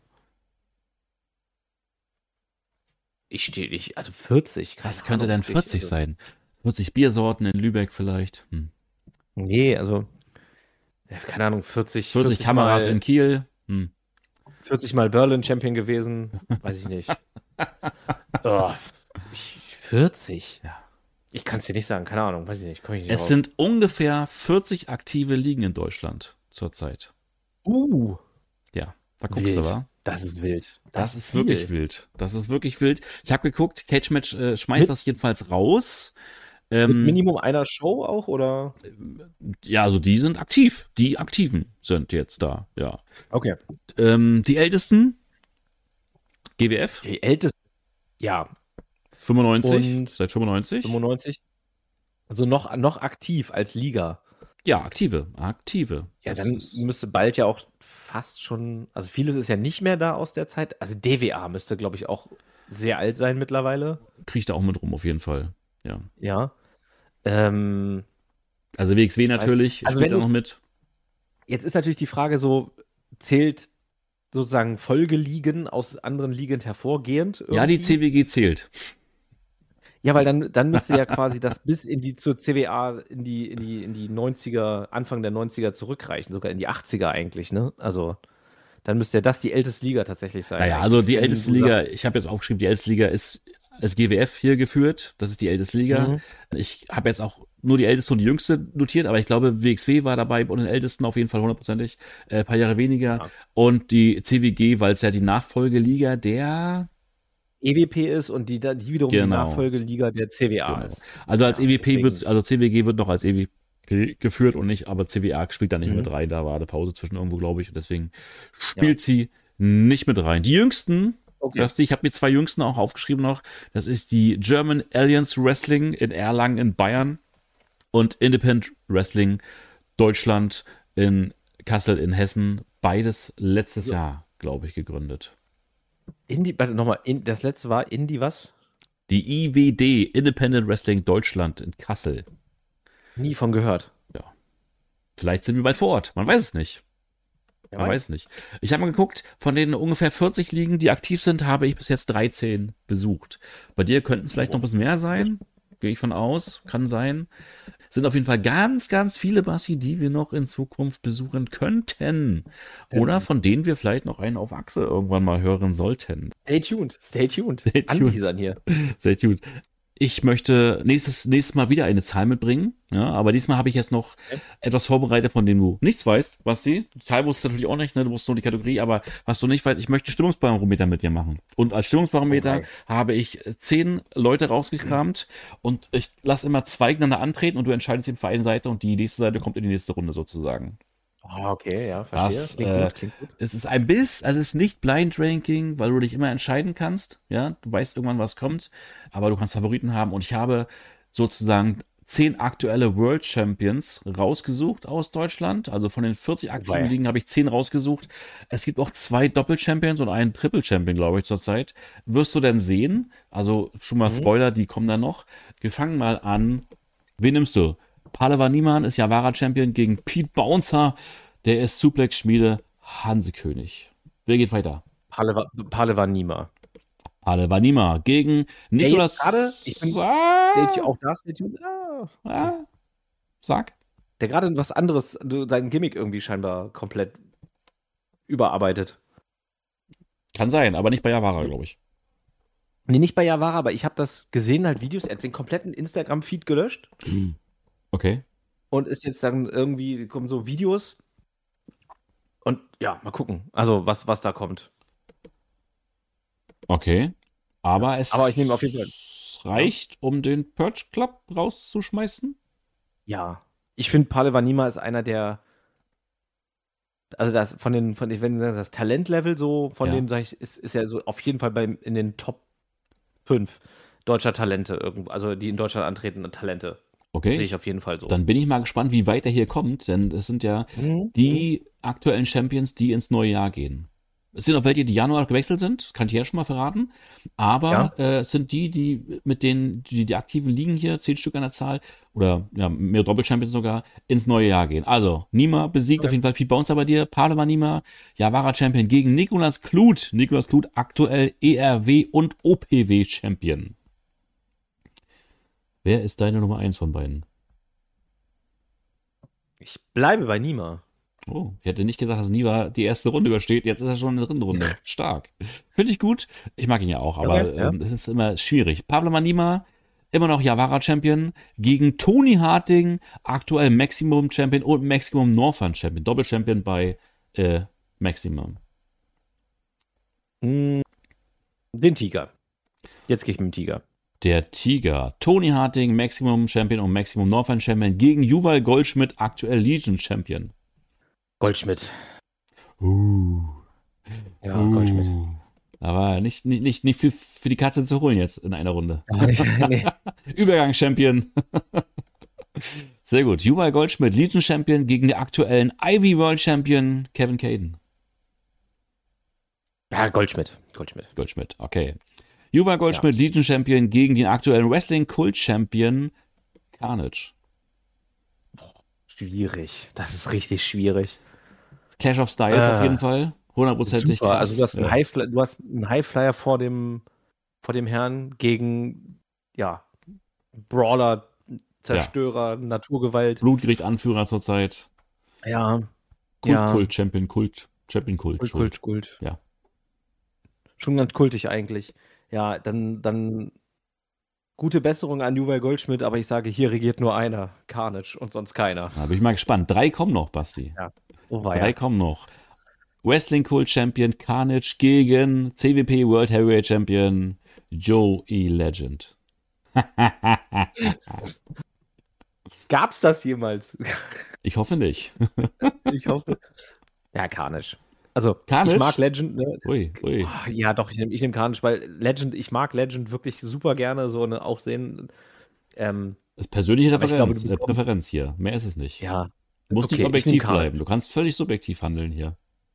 Ich stehe nicht, also vierzig. keine Was könnte Ahnung, denn wirklich, vierzig also, sein? vierzig Biersorten in Lübeck vielleicht. Hm. Nee, also, ja, keine Ahnung, vierzig. vierzig Kameras mal, in Kiel. Hm. vierzig Mal Berlin Champion gewesen. Weiß ich nicht. oh, ich, vierzig? Ja. Ich kann es dir nicht sagen, keine Ahnung, weiß ich nicht. Komm ich nicht Es drauf. sind ungefähr vierzig aktive Ligen in Deutschland zurzeit. Uh, Ja, da guckst wild. du, wa? Das ist wild. Das ist viel. wirklich wild. Das ist wirklich wild. Ich habe geguckt, Cage Match äh, schmeißt Mit- das jedenfalls raus. Mit Ähm, Minimum einer Show auch, oder? ja, also die sind aktiv. Die Aktiven sind jetzt da, ja. Okay. Ähm, die ältesten, G W F, Die älteste, ja, fünfundneunzig, Und seit fünfundneunzig. fünfundneunzig. Also noch, noch aktiv als Liga. Ja, aktive, aktive. Ja, Das dann ist- müsste bald ja auch fast schon, also vieles ist ja nicht mehr da aus der Zeit. Also D W A müsste, glaube ich, auch sehr alt sein mittlerweile. kriegt er auch mit rum, auf jeden Fall. Ja. Ja. Ähm, Also W X W Ich weiß- natürlich, also spielt wenn er noch du- mit. jetzt ist natürlich die Frage so, zählt sozusagen Folgeligen aus anderen Ligen hervorgehend? Ja, die irgendwie? C W G zählt. Ja, weil dann, dann müsste ja quasi das bis in die zur C W A in die, in die, in die neunziger, Anfang der neunziger zurückreichen, sogar in die achtziger eigentlich, ne? Also dann müsste ja das die älteste Liga tatsächlich sein. Naja, also eigentlich, die wenn älteste du Liga, sagst, ich habe jetzt aufgeschrieben, die älteste Liga ist als G W F hier geführt. Das ist die älteste Liga. mhm. Ich habe jetzt auch nur die älteste und die jüngste notiert, aber ich glaube, W X W war dabei und den ältesten auf jeden Fall hundertprozentig, äh, ein paar Jahre weniger. Ja. Und die C W G, weil es ja die Nachfolgeliga der, E W P ist und die, da- die wiederum die genau, Nachfolgeliga der C W A genau. ist. Also als Ja, E W P deswegen. wird, also C W G wird noch als E W P geführt und nicht, aber C W A spielt da nicht Mhm. mit rein. Da war eine Pause zwischen irgendwo, glaube ich. Und deswegen Ja. spielt sie nicht mit rein. Die jüngsten, Okay. das, ich habe mir zwei jüngsten auch aufgeschrieben noch. Das ist die German Alliance Wrestling in Erlangen in Bayern und Independent Wrestling Deutschland in Kassel in Hessen. Beides letztes So, Jahr, glaube ich, gegründet. Indie, warte, nochmal, in, das letzte war Indie was? Die I W D, Independent Wrestling Deutschland in Kassel. Nie von gehört. Ja, vielleicht sind wir bald vor Ort. Man weiß es nicht. Wer Man weiß nicht. Ich habe mal geguckt, von den ungefähr vierzig Ligen, die aktiv sind, habe ich bis jetzt dreizehn besucht. Bei dir könnten es vielleicht noch ein bisschen mehr sein. Gehe ich von aus. Kann sein. Sind auf jeden Fall ganz, ganz viele, Bassi, die wir noch in Zukunft besuchen könnten. Oder von denen wir vielleicht noch einen auf Achse irgendwann mal hören sollten. Stay tuned, stay tuned. Stay tuned. Anteasern hier. Sehr gut. Ich möchte nächstes, nächstes Mal wieder eine Zahl mitbringen. Ja, aber diesmal habe ich jetzt noch Okay. etwas vorbereitet, von dem du nichts weißt, Basti. Die Zahl wusstest du natürlich auch nicht, ne? Du wusstest nur die Kategorie, aber was du nicht weißt, ich möchte Stimmungsbarometer mit dir machen. Und als Stimmungsbarometer Okay. habe ich zehn Leute rausgekramt und ich lasse immer zwei gegeneinander antreten und du entscheidest eben für eine Seite und die nächste Seite kommt in die nächste Runde sozusagen. Ah, okay, ja, verstehe. Das, Klingt äh, gut, klingt gut. es ist ein Biss, also es ist nicht Blind Ranking, weil du dich immer entscheiden kannst. Ja, du weißt irgendwann, was kommt, aber du kannst Favoriten haben. Und ich habe sozusagen zehn aktuelle World Champions rausgesucht aus Deutschland. Also von den vierzig aktiven Wobei. Ligen habe ich zehn rausgesucht. Es gibt auch zwei Doppel-Champions und einen Triple-Champion, glaube ich, zurzeit. Wirst du denn sehen? Also schon mal Mhm. Spoiler, die kommen dann noch. Wir fangen mal an. Wen nimmst du? Palewa Niemann ist Javara-Champion gegen Pete Bouncer. Der ist Suplex-Schmiede Hansekönig. Wer geht weiter? Paleva, Paleva Nima. Palewa Niemann gegen Der jetzt Nikolas. gerade, ich bin, Ah, stay tu- auch da, stay tuned. Ah, okay. ah, sag. Der gerade was anderes, du- sein Gimmick irgendwie scheinbar komplett überarbeitet. Kann sein, aber nicht bei Javara, glaube ich. Nee, nicht bei Javara, aber ich habe das gesehen, halt Videos, er hat den kompletten Instagram-Feed gelöscht Okay. und ist jetzt dann irgendwie, kommen so Videos und ja, mal gucken, also was, was da kommt. Okay. Aber es Aber ich nehme auf jeden Fall. reicht, um den Purge Club rauszuschmeißen. Ja, ich finde Palewa Nima ist einer der, also das von den, von den, wenn du sagst, das Talentlevel so, von Ja. denen sag ich, ist, ist er so auf jeden Fall beim, in den Top fünf deutscher Talente irgendwo, also die in Deutschland antretenden Talente. Okay. Sehe ich auf jeden Fall so. Dann bin ich mal gespannt, wie weit er hier kommt, denn es sind ja Mhm. die aktuellen Champions, die ins neue Jahr gehen. Es sind auch welche, die Januar gewechselt sind, kann ich ja schon mal verraten. Aber Ja. äh, es sind die, die mit denen, die, die aktiven liegen hier, zehn Stück an der Zahl, oder ja, mehr Doppel-Champions sogar, ins neue Jahr gehen. Also, Nima besiegt Okay. auf jeden Fall Pete Bouncer bei dir, Padawan Nima, Javara-Champion gegen Nikolas Kluth. Nikolas Kluth aktuell E R W und O P W-Champion. Wer ist deine Nummer eins von beiden? Ich bleibe bei Nima. Oh, ich hätte nicht gedacht, dass Niva die erste Runde übersteht. Jetzt ist er schon in der dritten Runde. Stark. Finde ich gut. Ich mag ihn ja auch, aber Okay, ja. ähm, es ist immer schwierig. Pablo Manima, immer noch Javara-Champion, gegen Tony Harting, aktuell Maximum-Champion und Maximum Northern-Champion. Doppel-Champion bei äh, Maximum. Hm, Den Tiger. Jetzt gehe ich mit dem Tiger. Der Tiger. Tony Harting, Maximum-Champion und Maximum Northern-Champion gegen Juval Goldschmidt, aktuell Legion-Champion. Goldschmidt. Uh. Ja, uh. Goldschmidt. Aber nicht, nicht, nicht, nicht viel für die Katze zu holen jetzt in einer Runde. Aber nicht, nee. Übergang-Champion. Sehr gut. Juval Goldschmidt, Legion-Champion gegen den aktuellen Ivy World-Champion Kevin Caden. Ja, Goldschmidt. Goldschmidt. Goldschmidt, okay. Juval Goldschmidt, Legion-Champion gegen den aktuellen Wrestling-Kult-Champion Carnage. Schwierig. Das ist richtig schwierig. Clash of Styles Äh, auf jeden Fall. Hundertprozentig Super. krass. Also du hast einen Ja. Highflyer, du hast einen Highflyer vor dem, vor dem Herrn gegen, ja, Brawler, Zerstörer, ja. Naturgewalt. Blutgericht Anführer zurzeit. Ja. Kult, ja. Kult, Champion, Kult, Champion, Kult. Kult, Kult, Kult. Ja. Schon ganz kultig eigentlich. Ja, dann, dann gute Besserung an Juwel Goldschmidt, aber ich sage, hier regiert nur einer, Carnage und sonst keiner. Da bin ich mal gespannt. Drei kommen noch, Basti. Ja. Oh, Drei ja. kommen noch. Wrestling Kult Champion Carnage gegen C W P World Heavyweight Champion Joey Legend. Gab's das jemals? Ich hoffe nicht. Ich hoffe. Ja, Carnage. Also, Carnage? ich mag Legend. Ne? Ui, ui. Oh, ja, doch, ich nehme ich nehm Carnage, weil Legend, ich mag Legend wirklich super gerne, so eine auch sehen. Ähm, das ist persönliche Referenz, glaube, äh, Präferenz hier. Mehr ist es nicht. Ja. Du musst okay, nicht objektiv bleiben. Du kannst völlig subjektiv handeln hier.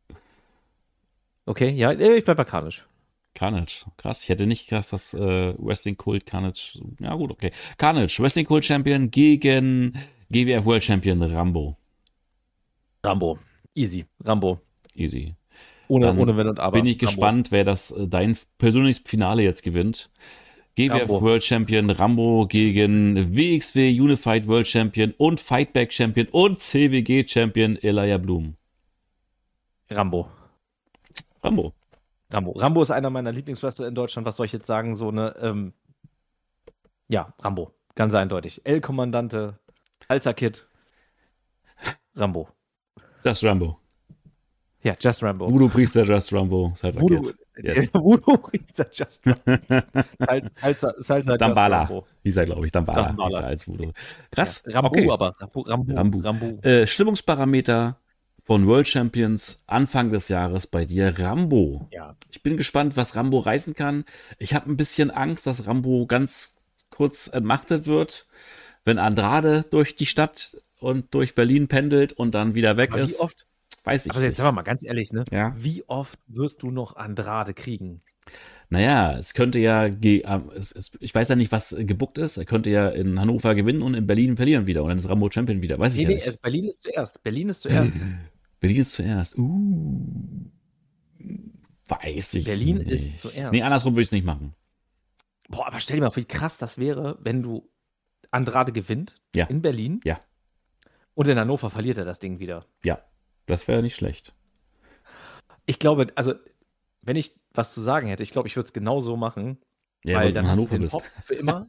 Okay, ja, ich bleib bei Carnage. Carnage, krass. Ich hätte nicht gedacht, dass äh, Wrestling Kult Carnage. Ja, gut, okay. Carnage, Wrestling Kult Champion gegen G W F World Champion Rambo. Rambo. Easy. Rambo. Easy. Ohne, Dann ohne Wenn und Aber. Bin ich Rambo. gespannt, wer das äh, dein persönliches Finale jetzt gewinnt. G W F Rambo. World Champion Rambo gegen W X W Unified World Champion und Fightback Champion und C W G Champion Elijah Bloom. Rambo. Rambo. Rambo. Rambo ist einer meiner Lieblingswrestler in Deutschland. Was soll ich jetzt sagen? So eine, ähm, ja, Rambo. Ganz eindeutig. El Kommandante, Alza Kid, Rambo. Just Rambo. Ja, Just Rambo. Voodoo Priester Just Rambo. Salsa Voodoo, Kid. Yes. Voodoo Priester Just Rambo. Salsa, Salsa Dambala. Just Rambo. Hieß er, glaube ich. Dambala. Dambala. Hieß er als Voodoo. Krass. Ja, Rambo, okay. aber. Rambo. Rambo. Rambo. Rambo. Äh, Stimmungsparameter von World Champions Anfang des Jahres bei dir, Rambo. Ja. Ich bin gespannt, was Rambo reißen kann. Ich habe ein bisschen Angst, dass Rambo ganz kurz entmachtet wird, wenn Andrade durch die Stadt und durch Berlin pendelt und dann wieder weg Aber ist. wie oft? Weiß ich Aber jetzt nicht. sagen wir mal ganz ehrlich, ne? Ja. Wie oft wirst du noch Andrade kriegen? Naja, es könnte ja, ge- äh, es, es, ich weiß ja nicht, was äh, gebuckt ist. Er könnte ja in Hannover gewinnen und in Berlin verlieren wieder. Und dann ist Rambo Champion wieder. Weiß ich Nee, ja nee, nicht. äh, Berlin ist zuerst. Berlin ist zuerst. Berlin ist zuerst. Uh. Weiß ich Berlin nicht. ist zuerst. Nee, andersrum würde ich es nicht machen. Boah, aber stell dir mal vor, wie krass das wäre, wenn du Andrade gewinnt Ja. in Berlin. Ja. Und in Hannover verliert er das Ding wieder. Ja, das wäre nicht schlecht. Ich glaube, also, wenn ich was zu sagen hätte, ich glaube, ich würde es genau so machen. Ja, weil weil du dann in hast du Hannover den bist. Pop für immer.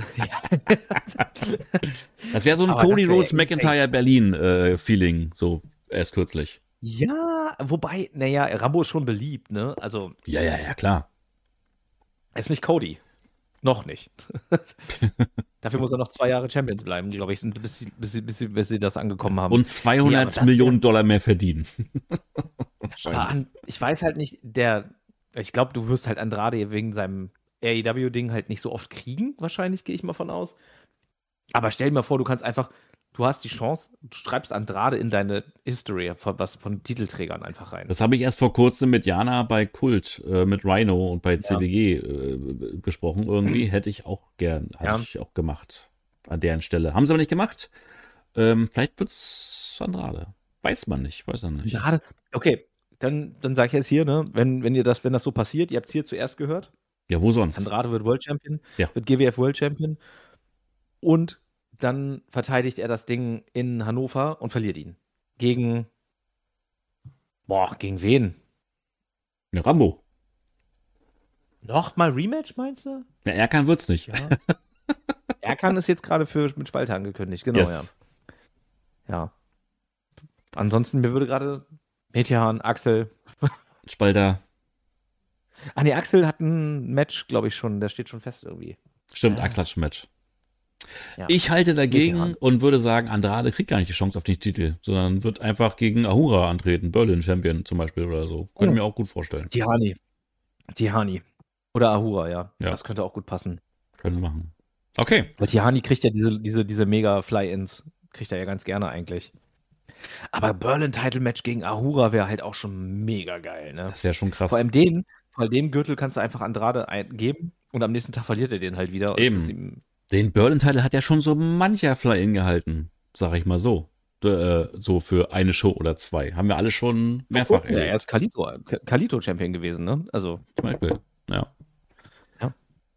Das wäre so ein Aber das Cody wär Rhodes insane. McIntyre Berlin äh, Feeling, so erst kürzlich. Ja, wobei, naja, Rambo ist schon beliebt, ne? Also, Ja, ja, ja, klar. er ist nicht Cody. Noch nicht. Dafür muss er noch zwei Jahre Champions bleiben, glaube ich, bis sie, bis, sie, bis, sie, bis sie das angekommen haben. Und Nee, aber zweihundert das Millionen wär- Dollar mehr verdienen. Aber Wahrscheinlich. an, ich weiß halt nicht, der, ich glaube, du wirst halt Andrade wegen seinem A E W-Ding halt nicht so oft kriegen, wahrscheinlich, gehe ich mal von aus. Aber stell dir mal vor, du kannst einfach, du hast die Chance, du schreibst Andrade in deine History von, was, von Titelträgern einfach rein. Das habe ich erst vor kurzem mit Jana bei Kult, äh, mit Rhino und bei C W G äh, besprochen. Irgendwie hätte ich auch gern, hätte Ja. ich auch gemacht an deren Stelle. Haben sie aber nicht gemacht. Ähm, vielleicht wird's Andrade. Weiß man nicht, weiß man nicht. Andrade, okay, dann, dann sage ich jetzt hier, ne, wenn, wenn ihr das, wenn das so passiert, ihr habt es hier zuerst gehört, Ja, wo sonst? Andrade wird World Champion, Ja. wird G W F World Champion und dann verteidigt er das Ding in Hannover und verliert ihn. Gegen, boah, gegen wen? Ja, Rambo. Nochmal Rematch, meinst du? Ja, Erkan wird's nicht. Ja. Erkan ist jetzt gerade für mit Spalte angekündigt, genau, Yes. ja. Ja. Ansonsten, mir würde gerade Metehan, Axel. Spalter. Ah, nee, Axel hat ein Match, glaube ich, schon, der steht schon fest irgendwie. Stimmt, Ja. Axel hat schon Match. Ja. Ich halte dagegen Metehan. und würde sagen, Andrade kriegt gar nicht die Chance auf den Titel, sondern wird einfach gegen Ahura antreten, Berlin Champion zum Beispiel oder so. Könnte Ja. mir auch gut vorstellen. Tihani. Tihani. Oder Ahura, ja. Ja. Das könnte auch gut passen. Können wir machen. Okay. Weil Tihani kriegt ja diese, diese, diese mega Fly-Ins. Kriegt er ja ganz gerne eigentlich. Aber Berlin-Title-Match gegen Ahura wäre halt auch schon mega geil, ne? Das wäre schon krass. Vor allem den, vor allem den Gürtel kannst du einfach Andrade eingeben und am nächsten Tag verliert er den halt wieder. Und es Eben. ist ihm- Den Berlin-Title hat ja schon so mancher Fly-In gehalten, sag ich mal so. D- äh, so für eine Show oder zwei. Haben wir alle schon mehrfach Ja, er erlebt. ist Kalito, Kalito-Champion gewesen, ne? Also, Zum Beispiel. Ja. Ja.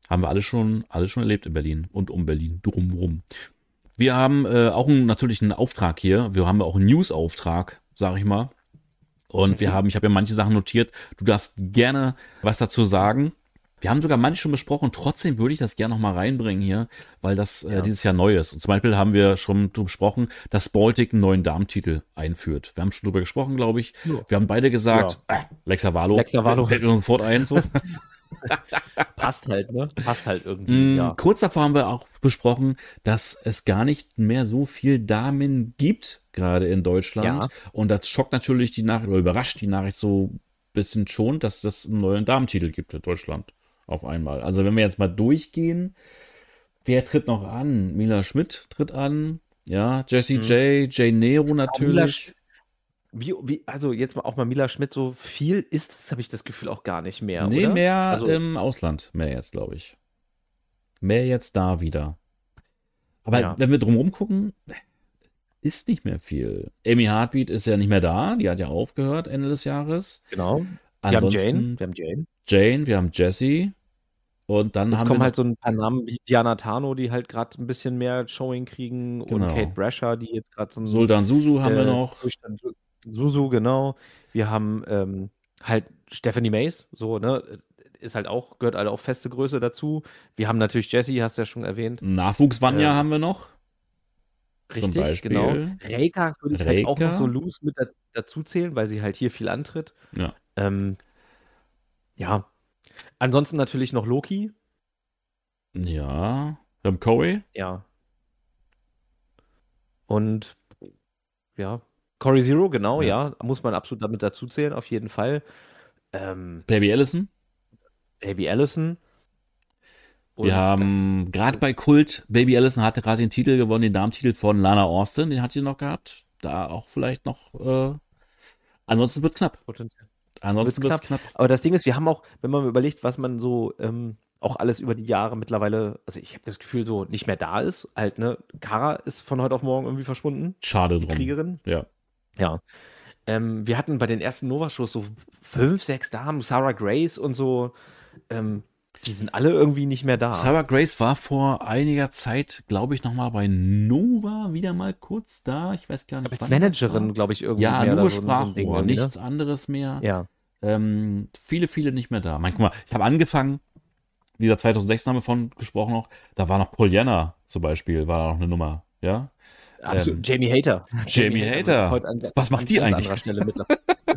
Haben wir alle schon, alle schon erlebt in Berlin und um Berlin, drumrum. Wir haben äh, auch einen, natürlich einen Auftrag hier. Wir haben auch einen News-Auftrag, sag ich mal. Und mhm. wir haben, ich habe ja manche Sachen notiert. Du darfst gerne was dazu sagen. Wir haben sogar manche schon besprochen. Trotzdem würde ich das gerne noch mal reinbringen hier, weil das äh, ja. dieses Jahr neu ist. Und zum Beispiel haben wir schon besprochen, dass Baltic einen neuen Darmtitel einführt. Wir haben schon drüber gesprochen, glaube ich. Ja. Wir haben beide gesagt, ja. äh, Lexa Valo, Lexa Valo fällt uns sofort ein. So. Passt halt, ne? Passt halt irgendwie, mm, ja. Kurz davor haben wir auch besprochen, dass es gar nicht mehr so viel Damen gibt, gerade in Deutschland. Ja. Und das schockt natürlich die Nachricht, oder überrascht die Nachricht so ein bisschen schon, dass es einen neuen Damentitel gibt in Deutschland auf einmal. Also wenn wir jetzt mal durchgehen, wer tritt noch an? Mila Schmidt tritt an, ja, Jessie hm. J, Jay Nero natürlich. Wie, wie, also jetzt mal auch mal Mila Schmidt, so viel ist es, habe ich das Gefühl, auch gar nicht mehr, Nee, oder? mehr also, im Ausland, mehr jetzt, glaube ich. Mehr jetzt da wieder. Aber ja. wenn wir drumherum gucken, ist nicht mehr viel. Amy Heartbeat ist ja nicht mehr da, die hat ja aufgehört Ende des Jahres. Genau. Ansonsten, wir haben Jane, wir haben Jane. Jane, wir haben Jessie. Und dann Jetzt haben kommen wir halt so ein paar Namen wie Diana Tano, die halt gerade ein bisschen mehr Showing kriegen Genau. und Kate Brasher, die jetzt gerade so ein Sultan Susu haben äh, wir noch. Susu, genau. Wir haben ähm, halt Stephanie Mays, so, ne, ist halt auch, gehört halt auch feste Größe dazu. Wir haben natürlich Jessie, hast du ja schon erwähnt. Nachwuchs-Vanya Ähm, haben wir noch. Richtig, genau. Reika würde ich Reika. halt auch noch so loose mit da- dazu zählen, weil sie halt hier viel antritt. Ja. Ähm, ja. Ansonsten natürlich noch Loki. Ja. Wir haben Corey. Ja. Und ja, Corey Zero, genau, ja. Ja. Muss man absolut damit dazu zählen, auf jeden Fall. Ähm, Baby Allison. Baby Allison. Und Wir haben gerade bei Kult, Baby Allison hatte gerade den Titel gewonnen, den Damentitel von Lana Austin, den hat sie noch gehabt. Da auch vielleicht noch, äh, ansonsten wird es knapp. Potenzial. Ansonsten wird es knapp. knapp. Aber das Ding ist, wir haben auch, wenn man überlegt, was man so ähm, auch alles über die Jahre mittlerweile, also ich habe das Gefühl, so nicht mehr da ist. Halt, ne, Kara ist von heute auf morgen irgendwie verschwunden. Schade die drum. Kriegerin. Ja. Ja. Ähm, wir hatten bei den ersten Nova-Shows so fünf, sechs Damen, Sarah Grace und so. Ähm, die sind alle irgendwie nicht mehr da. Sarah Grace war vor einiger Zeit, glaube ich, nochmal bei Nova wieder mal kurz da. Ich weiß gar nicht. Als Managerin, glaube ich, irgendwie. Ja, mehr nur oder so, Sprachrohr, so ein Ding irgendwie, ne? nichts anderes mehr. Ja. Ähm, viele, viele nicht mehr da. Guck mal, ich habe angefangen, wie gesagt, zweitausendsechzehn haben wir von gesprochen noch, da war noch Pollyanna zum Beispiel, war da noch eine Nummer, ja? Absolut. Ähm, Jamie Hater. Jamie Hater. Heute an, Was macht an die ganz eigentlich? anderer Stelle mit.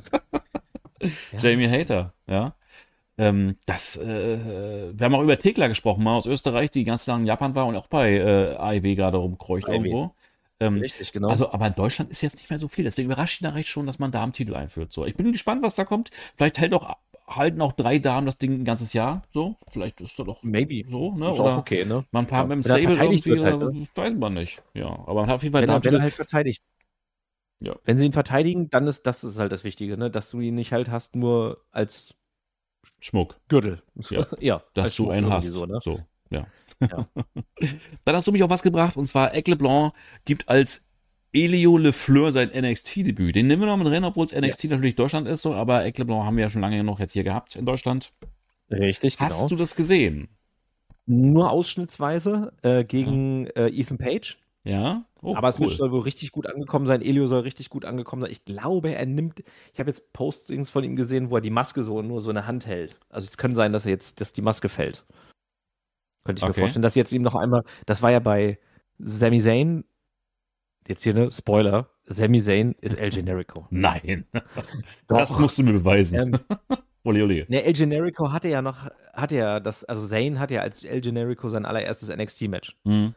Ja. Jamie Hater, ja. Ähm, das, äh, wir haben auch über Thekla gesprochen, mal aus Österreich, die ganz lange in Japan war und auch bei äh, A E W gerade rumkreucht A E W. irgendwo. Ähm, Richtig, genau. Also, aber in Deutschland ist jetzt nicht mehr so viel. Deswegen überrascht die Nachricht schon, dass man Damen-Titel einführt. So, ich bin gespannt, was da kommt. Vielleicht hält auch, halten auch drei Damen das Ding ein ganzes Jahr. So, vielleicht ist das doch Maybe. so, ne? Ist Oder auch okay, ne? man ein paar Ja. mit dem Wenn er Stable verteidigt irgendwie, wird halt, ne? weiß man nicht. Ja, aber man hat auf jeden Fall Wenn er, wenn Damen-Titel. er halt verteidigt. Ja. Wenn sie ihn verteidigen, dann ist das ist halt das Wichtige, ne? Dass du ihn nicht halt hast, nur als Schmuck. Gürtel. Ja. ja Dass als du Schmuck einen irgendwie hast. So, ne? So, ja. Ja. Dann hast du mich auf was gebracht, und zwar Aigle Blanc gibt als Elio LeFleur sein N X T-Debüt. Den nehmen wir noch mit rein, obwohl es N X T Yes. natürlich Deutschland ist, so, aber Aigle Blanc haben wir ja schon lange genug jetzt hier gehabt in Deutschland. Richtig, Hast genau. du das gesehen? Nur ausschnittsweise äh, gegen äh, Ethan Page. Ja? Oh, Aber das cool. Match soll wohl richtig gut angekommen sein. Elio soll richtig gut angekommen sein. Ich glaube, er nimmt. Ich habe jetzt Postings von ihm gesehen, wo er die Maske so nur so in der Hand hält. Also es könnte sein, dass er jetzt, dass die Maske fällt. Könnte ich Okay. mir vorstellen, dass jetzt ihm noch einmal. Das war ja bei Sami Jetzt hier ne Spoiler. Sami Zayn ist El Generico. Nein. Doch. Das musst du mir beweisen. Ähm, ole, ole. Ne, El Generico hatte ja noch, hatte ja das, also Zayn hatte ja als El Generico sein allererstes N X T-Match. Mhm.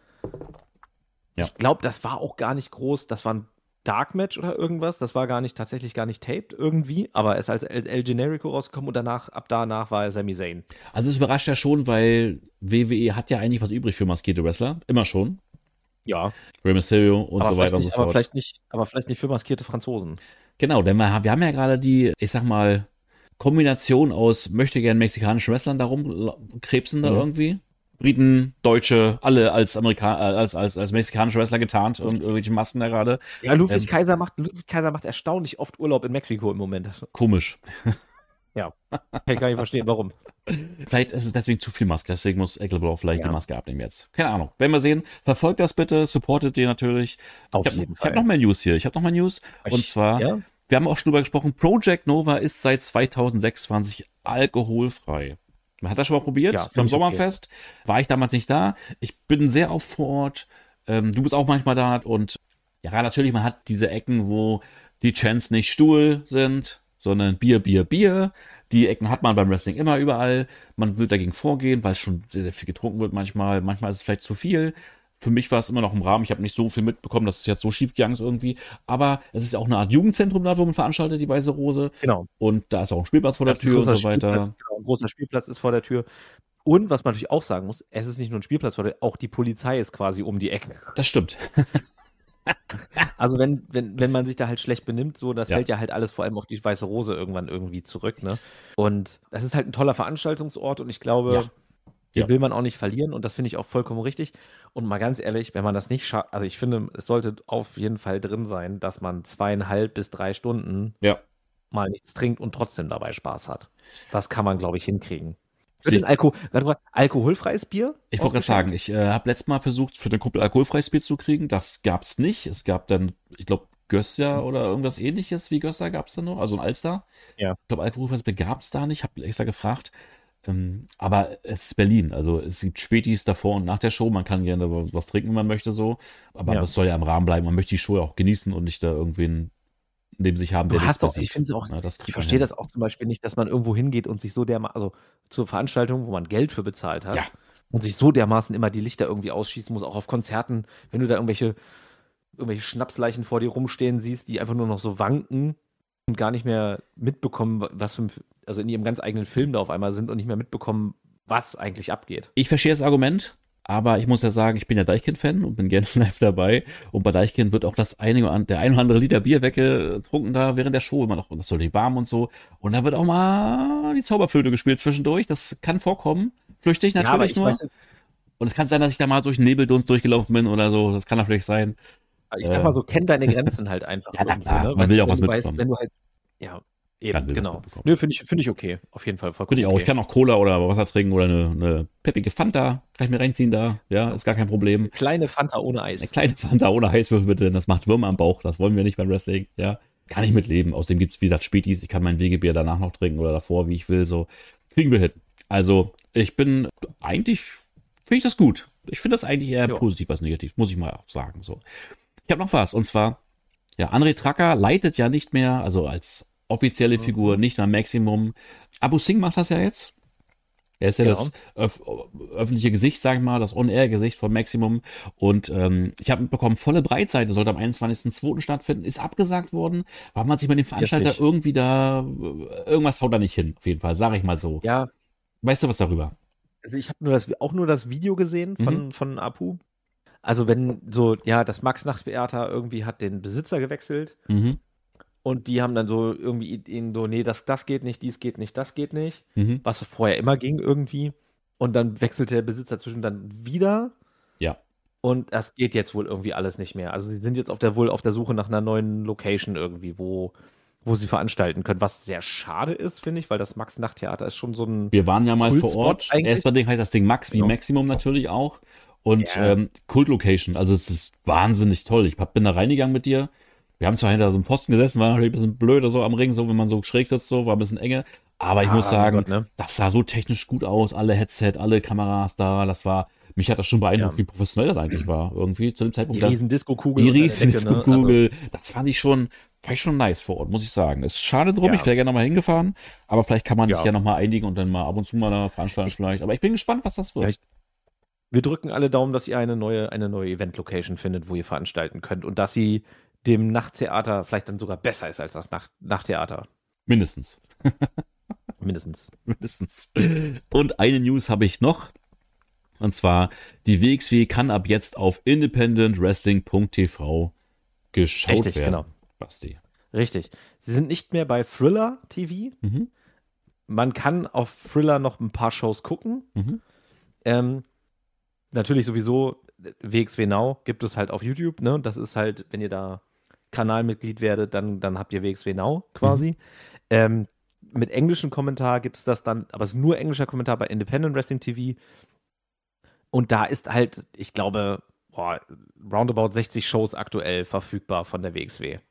Ja. Ich glaube, das war auch gar nicht groß, das war ein Dark-Match oder irgendwas, das war gar nicht, tatsächlich gar nicht taped irgendwie, aber er ist als El, El Generico rausgekommen und danach, ab danach war er Sami Zayn. Also es überrascht ja schon, weil W W E hat ja eigentlich was übrig für maskierte Wrestler. Immer schon. Ja. Rey Mysterio und aber so weiter und so nicht, aber fort. vielleicht nicht, aber vielleicht nicht für maskierte Franzosen. Genau, denn wir, wir haben ja gerade die, ich sag mal, Kombination aus möchte gern mexikanischen Wrestlern darum krebsen da Mhm. irgendwie. Briten, Deutsche, alle als Amerika äh, als, als, als mexikanische Wrestler getarnt und irgendwelche Masken da gerade. Ja, Ludwig Ähm, Kaiser macht, Ludwig Kaiser macht erstaunlich oft Urlaub in Mexiko im Moment. Komisch. Ja, ich kann ich verstehen, warum. Vielleicht ist es deswegen zu viel Maske, deswegen muss Eccleborough vielleicht die Ja, Maske abnehmen jetzt. Keine Ahnung. Werden wir sehen. Verfolgt das bitte, supportet die natürlich. Ich auf habe noch, jeden ich hab Fall. noch mehr News hier. Ich habe noch mehr News. Und Ich, zwar, ja, wir haben auch schon drüber gesprochen, Project Nova ist seit zwanzig sechsundzwanzig alkoholfrei. Man hat das schon mal probiert. ja, Beim finde ich okay. Sommerfest war ich damals nicht da. Ich bin sehr oft vor Ort. Ähm, du bist auch manchmal da. Und ja, natürlich, man hat diese Ecken, wo die Chants nicht Stuhl sind, sondern Bier, Bier, Bier. Die Ecken hat man beim Wrestling immer überall. Man wird dagegen vorgehen, weil schon sehr, sehr viel getrunken wird manchmal. Manchmal ist es vielleicht zu viel. Für mich war es immer noch im Rahmen. Ich habe nicht so viel mitbekommen, dass es jetzt so schief gegangen ist irgendwie. Aber es ist ja auch eine Art Jugendzentrum da, wo man veranstaltet, die Weiße Rose. Genau. Und da ist auch ein Spielplatz vor der Das ist ein Tür und großer so Spielplatz, weiter. genau, ein großer Spielplatz ist vor der Tür. Und was man natürlich auch sagen muss, es ist nicht nur ein Spielplatz vor der Tür, auch die Polizei ist quasi um die Ecke. Das stimmt. Also wenn, wenn, wenn man sich da halt schlecht benimmt, so, das Ja. fällt ja halt alles vor allem auf die Weiße Rose irgendwann irgendwie zurück, ne? Und das ist halt ein toller Veranstaltungsort und ich glaube, Ja. den Ja. will man auch nicht verlieren und das finde ich auch vollkommen richtig. Und mal ganz ehrlich, wenn man das nicht schafft, also ich finde, es sollte auf jeden Fall drin sein, dass man zweieinhalb bis drei Stunden Ja. mal nichts trinkt und trotzdem dabei Spaß hat. Das kann man, glaube ich, hinkriegen. Wird Sehe denn Alko warte mal, alkoholfreies Bier? Ich wollte gerade ausgeschenkt? sagen, ich äh, habe letztes Mal versucht, für den Kumpel alkoholfreies Bier zu kriegen. Das gab's nicht. Es gab dann, ich glaube, Gösser oder irgendwas ähnliches wie Gösser gab's dann noch, also ein Alster. Ja. Ich glaube, alkoholfreies Bier gab's da nicht, habe extra gefragt. Ähm, aber es ist Berlin, also es gibt Spätis davor und nach der Show. Man kann gerne was trinken, wenn man möchte so. Aber Ja. es soll ja im Rahmen bleiben. Man möchte die Show ja auch genießen und nicht da irgendwen neben sich haben, Du der nichts hast mehr auch, ich sieht. finde es auch, Na, das ich kriegt man verstehe hin. das auch zum Beispiel nicht, dass man irgendwo hingeht und sich so dermaßen, also zur Veranstaltung, wo man Geld für bezahlt hat Ja. und sich so dermaßen immer die Lichter irgendwie ausschießen muss, auch auf Konzerten, wenn du da irgendwelche, irgendwelche Schnapsleichen vor dir rumstehen siehst, die einfach nur noch so wanken und gar nicht mehr mitbekommen, was für ein, also in ihrem ganz eigenen Film da auf einmal sind und nicht mehr mitbekommen, was eigentlich abgeht. Ich verstehe das Argument, aber ich muss ja sagen, ich bin ja Deichkind-Fan und bin gerne live dabei. Und bei Deichkind wird auch das eine, oder an- der ein oder andere Liter Bier weggetrunken da während der Show immer noch. Und das soll nicht warm und so. Und da wird auch mal die Zauberflöte gespielt zwischendurch. Das kann vorkommen. Flüchtig Ja, aber natürlich ich nur. weiß, Und es kann sein, dass ich da mal durch den Nebeldunst durchgelaufen bin oder so. Das kann natürlich sein. ich sag mal Äh, so, kenn deine Grenzen halt einfach ja, na irgendwo, klar, ne? man Weißt will du, ja auch wenn was du weißt, mitbekommen. wenn du halt, ja, Man eben, will was genau. mitbekommen. Nö, finde ich, finde ich okay. Auf jeden Fall vollkommen Finde ich auch. okay. Ich kann auch Cola oder Wasser trinken oder eine, eine peppige Fanta. Kann ich mir reinziehen da. Ja, ist gar kein Problem. Kleine Fanta ohne Eine Eis. kleine Fanta ohne Heißwürfel bitte, denn das macht Würmer am Bauch. Das wollen wir nicht beim Wrestling. Ja, kann ich mitleben. Außerdem gibt es, wie gesagt, Spätis. Ich kann mein Wegebier danach noch trinken oder davor, wie ich will. So kriegen wir hin. Also, ich bin eigentlich, finde ich das gut. Ich finde das eigentlich eher Jo. positiv als negativ, muss ich mal auch sagen. So. Ich habe noch was. Und zwar, ja, André Tracker leitet ja nicht mehr, also als offizielle Figur, nicht mehr Maximum. Abu Singh macht das ja jetzt. Er ist ja Genau. das öf öffentliche Gesicht, sag ich mal, das On-Air-Gesicht von Maximum. Und ähm, ich habe mitbekommen, volle Breitseite sollte am einundzwanzigsten zweiten stattfinden, ist abgesagt worden, weil man sich mit dem Veranstalter Richtig. irgendwie da, äh, irgendwas haut da nicht hin, auf jeden Fall, sage ich mal so. Ja, Weißt du was darüber? also ich habe nur das, auch nur das Video gesehen von, Mhm. von Apu. Also wenn so, ja, das Max-Nacht-Theater irgendwie hat den Besitzer gewechselt Mhm. und die haben dann so irgendwie ihn so, nee, das, das geht nicht, dies geht nicht, das geht nicht, Mhm. was vorher immer ging irgendwie. Und dann wechselte der Besitzer zwischen dann wieder Ja. und das geht jetzt wohl irgendwie alles nicht mehr. Also sie sind jetzt auf der, wohl auf der Suche nach einer neuen Location irgendwie, wo, wo sie veranstalten können, was sehr schade ist, finde ich, weil das Max-Nacht-Theater ist schon so ein Wir waren ja mal vor Kultspot Ort. eigentlich. Erstmal Ding heißt das Ding Max wie Genau. Maximum natürlich auch. Und Ja. ähm, Kult-Location. Also es ist wahnsinnig toll. Ich hab, bin da reingegangen mit dir. Wir haben zwar hinter so einem Pfosten gesessen, war natürlich ein bisschen blöd so am Ring, so wenn man so schräg sitzt, so, war ein bisschen enge. Aber ich Ah, muss mein sagen, Gott, ne? das sah so technisch gut aus. Alle Headset, alle Kameras da. Das war, mich hat das schon beeindruckt, Ja. wie professionell das eigentlich war. Irgendwie zu dem Die Zeitpunkt. da- riesen Disco-Kugel die unter der riesen Decke, ne? Also, Kugel, das fand ich schon, fand ich schon nice vor Ort, muss ich sagen. Ist schade drum, Ja. ich wäre gerne nochmal hingefahren, aber vielleicht kann man sich Ja. ja nochmal einigen und dann mal ab und zu mal da veranstalten vielleicht. Aber ich bin gespannt, was das wird. Ja, ich- wir drücken alle Daumen, dass ihr eine neue, eine neue Event-Location findet, wo ihr veranstalten könnt und dass sie dem Nachttheater vielleicht dann sogar besser ist als das Nacht Nachttheater. Mindestens. Mindestens. Mindestens. Und eine News habe ich noch. Und zwar, die W X W kann ab jetzt auf independent wrestling punkt t v geschaut Richtig, werden. genau. Basti. Richtig. Sie sind nicht mehr bei Thriller T V. Mhm. Man kann auf Thriller noch ein paar Shows gucken. Mhm. Ähm, natürlich sowieso W X W Now gibt es halt auf YouTube. Ne? Das ist halt, wenn ihr da Kanalmitglied werdet, dann, dann habt ihr W X W Now quasi. Ähm, mit englischem Kommentar gibt es das dann, aber es ist nur englischer Kommentar bei Independent Wrestling T V. Und da ist halt, ich glaube, boah, roundabout sechzig Shows aktuell verfügbar von der W X W.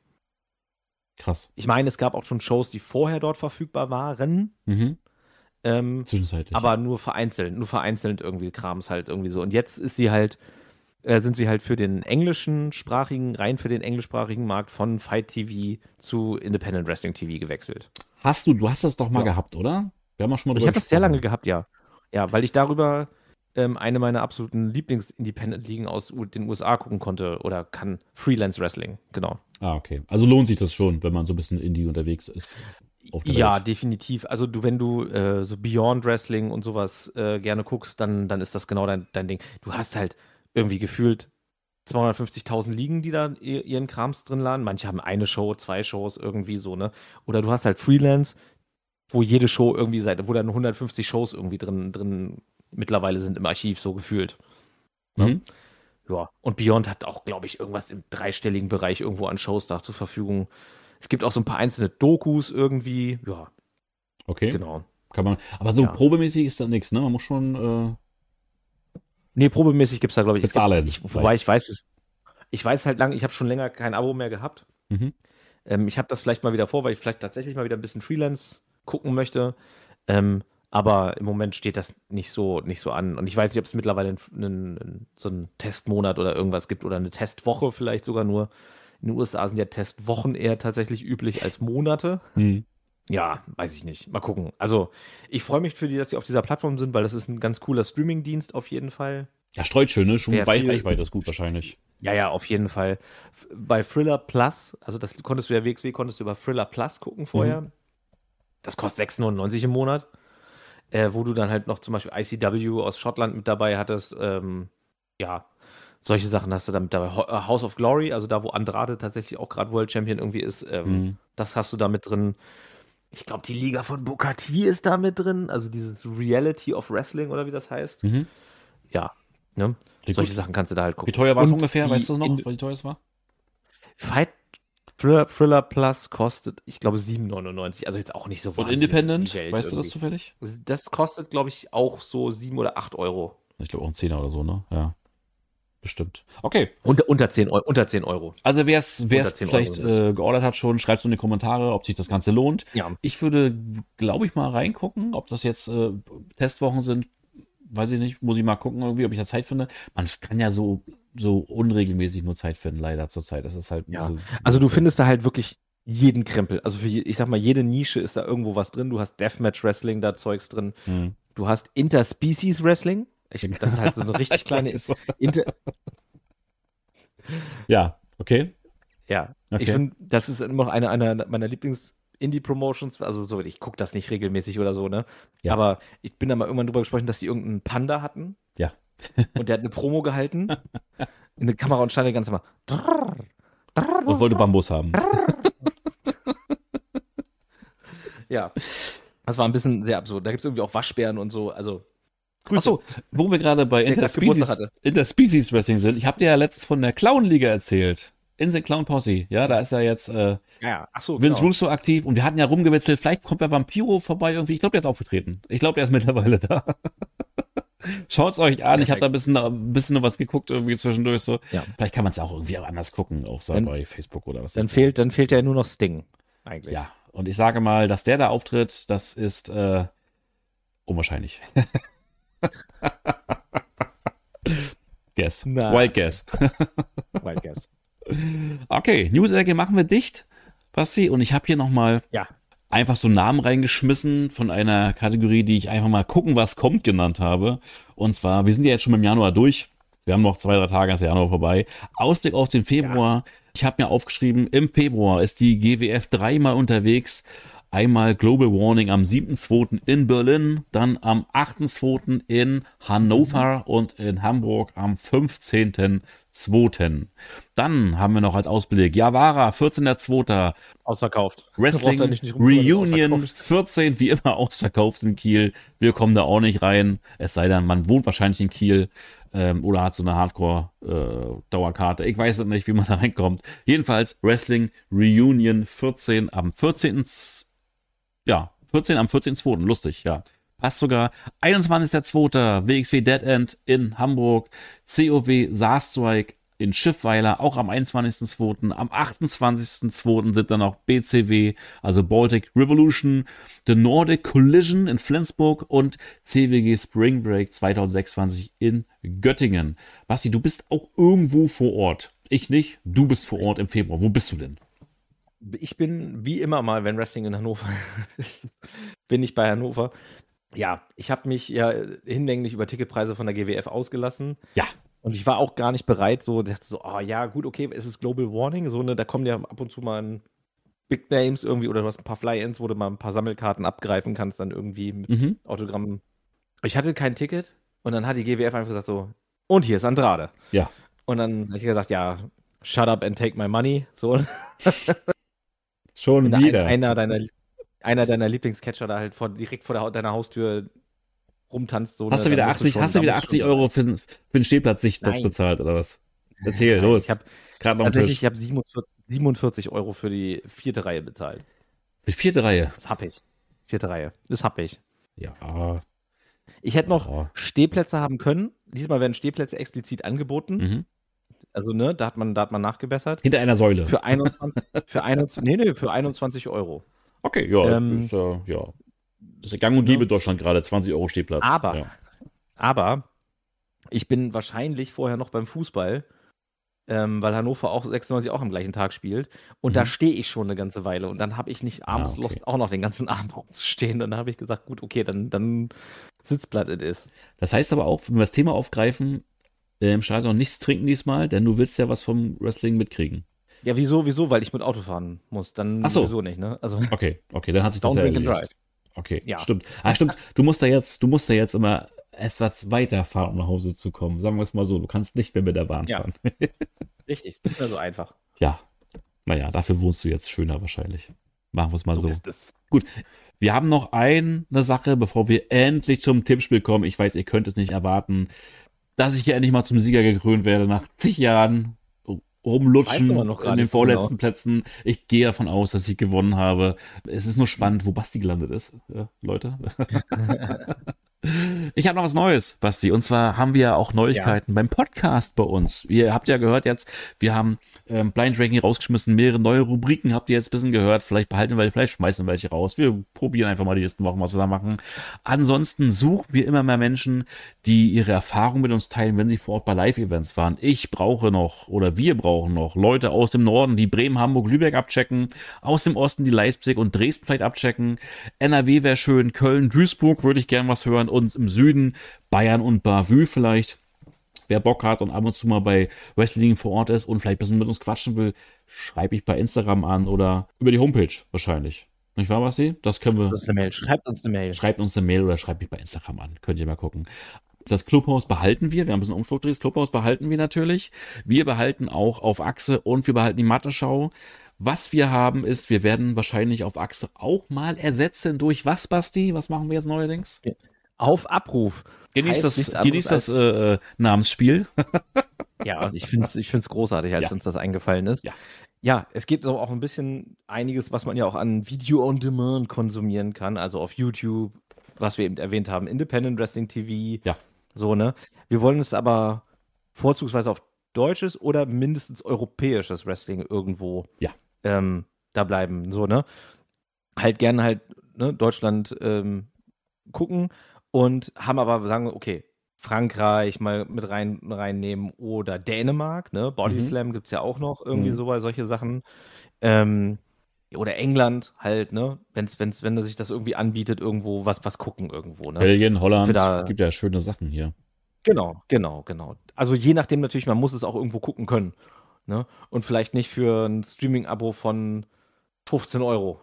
Krass. Ich meine, es gab auch schon Shows, die vorher dort verfügbar waren. Mhm. Ähm, Zwischenzeitlich. aber nur vereinzelt, nur vereinzelt irgendwie Krams halt irgendwie so. Und jetzt ist sie halt, äh, sind sie halt für den englischen sprachigen, rein für den englischsprachigen Markt von Fight T V zu Independent Wrestling T V gewechselt. Hast du, du hast das doch mal Ja. gehabt, oder? Wir haben auch schon mal Ich drüber habe das sehr lange gesprochen. gehabt, ja. Ja, weil ich darüber ähm, eine meiner absoluten Lieblings-Independent-Ligen aus U- den U S A gucken konnte oder kann. Freelance Wrestling, genau. Ah, okay. Also lohnt sich das schon, wenn man so ein bisschen Indie unterwegs ist. Auf der Ja, Welt. definitiv. Also du, wenn du äh, so Beyond Wrestling und sowas äh, gerne guckst, dann, dann ist das genau dein, dein Ding. Du hast halt irgendwie gefühlt zweihundertfünfzigtausend Ligen, die da i- ihren Krams drin laden. Manche haben eine Show, zwei Shows, irgendwie so, ne? Oder du hast halt Freelance, wo jede Show irgendwie seit, wo dann hundertfünfzig Shows irgendwie drin, drin mittlerweile sind im Archiv, so gefühlt. Ne? Mhm. Ja. Und Beyond hat auch, glaube ich, irgendwas im dreistelligen Bereich irgendwo an Shows da zur Verfügung. Es gibt auch so ein paar einzelne Dokus irgendwie. Ja, Okay. genau. Kann man. Aber so Ja. probemäßig ist da nichts, ne? Man muss schon. Nee, probemäßig gibt es da, glaube ich, es Bezahlen gibt, ich, wobei ich weiß es, ich weiß halt lange, ich habe schon länger kein Abo mehr gehabt. Äh, mhm. Ähm, ich habe das vielleicht mal wieder vor, weil ich vielleicht tatsächlich mal wieder ein bisschen Freelance gucken möchte. Ähm, aber im Moment steht das nicht so, nicht so an. Und ich weiß nicht, ob es mittlerweile einen, einen, so einen Testmonat oder irgendwas gibt oder eine Testwoche vielleicht sogar nur. In den U S A sind ja Testwochen eher tatsächlich üblich als Monate. Mhm. Ja, weiß ich nicht. Mal gucken. Also, ich freue mich für die, dass sie auf dieser Plattform sind, weil das ist ein ganz cooler Streaming-Dienst auf jeden Fall. Ja, streut schön, ne? Schon Wer Reich- viel- Reichweite ist gut wahrscheinlich. Ja, ja, auf jeden Fall. F- Bei Thriller Plus, also das konntest du ja W X W, konntest du über Thriller Plus gucken vorher. Das kostet sechs neunundneunzig im Monat. Äh, wo du dann halt noch zum Beispiel I C W aus Schottland mit dabei hattest. Ähm, ja, solche Sachen hast du dann mit dabei. Ho- äh, House of Glory, also da, wo Andrade tatsächlich auch gerade World Champion irgendwie ist, ähm, Mhm. das hast du da mit drin. Ich glaube, die Liga von Booker T ist da mit drin, also dieses Reality of Wrestling oder wie das heißt. Mhm. Ja, ne? Klingt Solche gut. Sachen kannst du da halt gucken. Wie teuer war es Und ungefähr? die Weißt du das noch, in- wie teuer es war? Fight Thriller, Thriller Plus kostet, ich glaube, sieben neunundneunzig. Also jetzt auch nicht so Und wahnsinnig Independent? viel Geld Weißt du das irgendwie. zufällig? Das kostet, glaube ich, auch so sieben oder acht Euro. Ich glaube auch ein Zehner oder so, ne? Ja. Bestimmt. Okay. Unter, unter, zehn Euro unter zehn Euro. Also wer es Unter zehn vielleicht Euro äh, geordert hat schon, schreibt es in die Kommentare, ob sich das Ganze lohnt. Ja. Ich würde, glaube ich, mal reingucken, ob das jetzt äh, Testwochen sind. Weiß ich nicht, muss ich mal gucken irgendwie, ob ich da Zeit finde. Man kann ja so, so unregelmäßig nur Zeit finden, leider zur Zeit. Das ist halt Ja. so, Also du so- findest da halt wirklich jeden Krempel. Also für, je- ich sag mal, jede Nische ist da irgendwo was drin. Du hast Deathmatch Wrestling, da Zeugs drin. Hm. Du hast Interspecies Wrestling. Ich, das ist halt so eine richtig kleine. Ich weiß. Inter, Ja, okay. ja, Okay. ich finde, das ist immer noch eine, eine meiner Lieblings-Indie-Promotions. Also so, ich gucke das nicht regelmäßig oder so, ne? Ja. Aber ich bin da mal irgendwann drüber gesprochen, dass die irgendeinen Panda hatten. Ja. Und der hat eine Promo gehalten. In der Kamera und stand die ganze Mal. Und wollte Bambus haben. Ja. Das war ein bisschen sehr absurd. Da gibt es irgendwie auch Waschbären und so. Also, Grüße. Achso, wo wir gerade bei Der grad Geburtstag Interspecies, hatte. Interspecies Wrestling sind. Ich habe dir ja letztens von der Clown-Liga erzählt. Insel Clown Posse. Ja, da ist ja jetzt äh, Ja, ach so, Vince genau. Russo aktiv und wir hatten ja rumgewitzelt, vielleicht kommt der Vampiro vorbei irgendwie. Ich glaube, der ist aufgetreten. Ich glaube, der ist mittlerweile da. Schaut's euch an. Ich habe da ein bisschen, ein bisschen noch was geguckt irgendwie zwischendurch so. Ja. Vielleicht kann man es auch irgendwie anders gucken, auch so Dann- bei Facebook oder was. Dann ich- fehlt, dann fehlt ja nur noch Sting. Eigentlich. Ja, und ich sage mal, dass der da auftritt, das ist äh, unwahrscheinlich. Guess. Na. Wild guess. Wild Guess. Okay, News-Ecke machen wir dicht, Basti. Und ich habe hier nochmal Ja. einfach so Namen reingeschmissen von einer Kategorie, die ich einfach mal gucken, was kommt genannt habe. Und zwar, wir sind ja jetzt schon im Januar durch. Wir haben noch zwei, drei Tage, ist der Januar vorbei. Ausblick auf den Februar. Ich habe mir aufgeschrieben, im Februar ist die G W F dreimal unterwegs. Einmal Global Warning am siebten zweiten in Berlin, dann am achten zweiten in Hannover und in Hamburg am fünfzehnten zweiten Dann haben wir noch als Ausblick Javara, vierzehnten zweiten Ausverkauft. Wrestling Braucht er nicht- nicht rumkümmern, Reunion ausverkauft. vierzehn, wie immer ausverkauft in Kiel. Wir kommen da auch nicht rein. Es sei denn, man wohnt wahrscheinlich in Kiel ähm, oder hat so eine Hardcore-Dauerkarte. ich weiß es nicht, wie man da reinkommt. Jedenfalls Wrestling Reunion vierzehn am vierzehnten Ja, vierzehn am vierzehnten zweiten lustig, ja. Passt sogar. einundzwanzigster zweiter W X W Dead End in Hamburg, C O W Saarstrike in Schiffweiler, auch am einundzwanzigsten zweiten Am achtundzwanzigsten zweiten sind dann noch B C W, also Baltic Revolution, The Nordic Collision in Flensburg und C W G Spring Break zwanzig sechsundzwanzig in Göttingen. Basti, du bist auch irgendwo vor Ort. Ich nicht, du bist vor Ort im Februar. Wo bist du denn? Ich bin wie immer mal, wenn Wrestling in Hannover ist, bin ich bei Hannover. Ja, ich habe mich ja hinlänglich über Ticketpreise von der G W F ausgelassen. Ja. Und ich war auch gar nicht bereit, so, dachte so, oh ja, gut, okay, es ist Global Warning, so, ne, da kommen ja ab und zu mal ein Big Names irgendwie oder du hast ein paar Fly-Ins, wo du mal ein paar Sammelkarten abgreifen kannst, dann irgendwie mit Mhm. Autogrammen. Ich hatte kein Ticket und dann hat die G W F einfach gesagt so, und hier ist Andrade. Ja. Und dann habe ich gesagt, ja, shut up and take my money, so. Schon Und wieder. ein, einer deiner, einer deiner Lieblingscatcher da halt vor, direkt vor der, deiner Haustür rumtanzt. So, Hast ne, du wieder dann musst achtzig, schon- hast du da wieder musst achtzig schon Euro für, für den Stehplatz-Sichtplatz Nein. bezahlt, oder was? Erzähl, Nein, los. ich habe Gerade noch am tatsächlich, Tisch. ich habe siebenundvierzig, siebenundvierzig Euro für die vierte Reihe bezahlt. Die vierte Reihe. Das hab ich. Vierte Reihe. Das hab ich. Ja. Ich hätte noch Ja. Stehplätze haben können. Diesmal werden Stehplätze explizit angeboten. Mhm. Also, ne, da hat man, da hat man nachgebessert. Hinter einer Säule. Für einundzwanzig, für einundzwanzig, nee, nee, für einundzwanzig Euro. Okay, ja, Ähm, ist, äh, ja. Ist ja gang und gäbe in Deutschland gerade, zwanzig Euro Stehplatz. Aber, Ja. aber ich bin wahrscheinlich vorher noch beim Fußball, ähm, weil Hannover auch sechsundneunzig auch am gleichen Tag spielt. Und Mhm. da stehe ich schon eine ganze Weile. Und dann habe ich nicht abends Ah, okay. Lust, auch noch den ganzen Abend rumzustehen. Und dann habe ich gesagt, gut, okay, dann, dann Sitzblatt it ist. Das heißt aber auch, wenn wir das Thema aufgreifen, äh, im Stadion nichts trinken diesmal, denn du willst ja was vom Wrestling mitkriegen. Ja, wieso, wieso? Weil ich mit Auto fahren muss. Dann Ach so. sowieso nicht, ne? Also, Okay, okay, dann hat sich das don't ja drink and drive. erledigt. Okay, Ja. stimmt. Ah, stimmt. Du musst da jetzt, du musst da jetzt immer etwas weiter fahren, um nach Hause zu kommen. Sagen wir es mal so, du kannst nicht mehr mit der Bahn Ja. fahren. Richtig, ist nicht mehr so einfach. Ja. Naja, dafür wohnst du jetzt schöner wahrscheinlich. Machen wir es mal So so. ist es. Wir haben noch eine Sache, bevor wir endlich zum Tippspiel kommen. Ich weiß, ihr könnt es nicht erwarten, dass ich hier endlich mal zum Sieger gekrönt werde nach zig Jahren rumlutschen Weiß man noch gar in den nicht so vorletzten Plätzen. Ich gehe davon aus, dass ich gewonnen habe. Es ist nur spannend, wo Basti gelandet ist, ja, Leute. Ich habe noch was Neues, Basti. Und zwar haben wir ja auch Neuigkeiten beim Podcast bei uns. Ihr habt ja gehört jetzt, wir haben ähm, Blind Ranking rausgeschmissen, mehrere neue Rubriken habt ihr jetzt ein bisschen gehört. Vielleicht behalten wir, vielleicht schmeißen wir welche raus. Wir probieren einfach mal die nächsten Wochen, was wir da machen. Ansonsten suchen wir immer mehr Menschen, die ihre Erfahrungen mit uns teilen, wenn sie vor Ort bei Live-Events waren. Ich brauche noch, oder wir brauchen noch Leute aus dem Norden, die Bremen, Hamburg, Lübeck abchecken, aus dem Osten die Leipzig und Dresden vielleicht abchecken. N R W wäre schön, Köln, Duisburg würde ich gern was hören und im Süden Bayern und Bavü vielleicht. Wer Bock hat und ab und zu mal bei Wrestling vor Ort ist und vielleicht ein bisschen mit uns quatschen will, schreibe ich bei Instagram an oder über die Homepage wahrscheinlich. Nicht wahr, Basti? Das können wir. Das ist eine Mail. Schreibt uns eine Mail. Schreibt uns eine Mail oder schreibt mich bei Instagram an. Könnt ihr mal gucken. Das Clubhaus behalten wir. Wir haben ein bisschen umstrukturiert. Das Clubhaus behalten wir natürlich. Wir behalten auch auf Achse und wir behalten die Mathe-Schau. Was wir haben ist, wir werden wahrscheinlich auf Achse auch mal ersetzen durch was, Basti? Was machen wir jetzt neuerdings? Auf Abruf. Genießt Heißt das, nichts genießt anderes das äh, äh, Namensspiel. Ja, und ich finde es ich find's großartig, als Ja. uns das eingefallen ist. Ja. Ja, es gibt auch ein bisschen einiges, was man ja auch an Video on Demand konsumieren kann, also auf YouTube, was wir eben erwähnt haben, Independent Wrestling T V. Ja. So, ne? Wir wollen es aber vorzugsweise auf deutsches oder mindestens europäisches Wrestling irgendwo Ja. ähm, da bleiben. So, ne? Halt gerne halt ne, Deutschland ähm, gucken und haben aber sagen, okay, Frankreich mal mit rein, reinnehmen oder Dänemark, ne? Body Mhm. Slam gibt es ja auch noch, irgendwie Mhm. so, solche Sachen. Ähm, oder England halt, ne? Wenn's, wenn's, wenn sich das irgendwie anbietet, irgendwo was, was gucken irgendwo, ne? Belgien, Holland, Für da- gibt ja schöne Sachen hier. Genau, genau, genau. Also je nachdem natürlich, man muss es auch irgendwo gucken können. Ne? Und vielleicht nicht für ein Streaming-Abo von fünfzehn Euro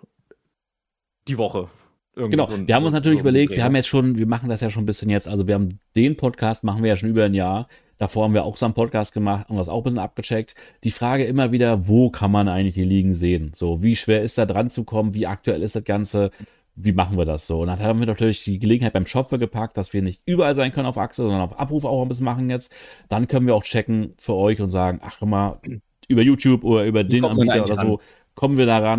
die Woche. Irgendwie Genau, so ein- wir haben uns so- natürlich so ein überlegt, Dreh, wir haben ne? jetzt schon, wir machen das ja schon ein bisschen jetzt, also wir haben den Podcast, machen wir ja schon über ein Jahr. Davor haben wir auch so einen Podcast gemacht und das auch ein bisschen abgecheckt. Die Frage immer wieder, wo kann man eigentlich die Ligen sehen? So, wie schwer ist da dran zu kommen? Wie aktuell ist das Ganze? Wie machen wir das so? Und dann haben wir natürlich die Gelegenheit beim Shop gepackt, dass wir nicht überall sein können auf Achse, sondern auf Abruf auch ein bisschen machen jetzt. Dann können wir auch checken für euch und sagen, ach guck mal, über YouTube oder über den kommt man Anbieter oder eigentlich so, kommen wir daran.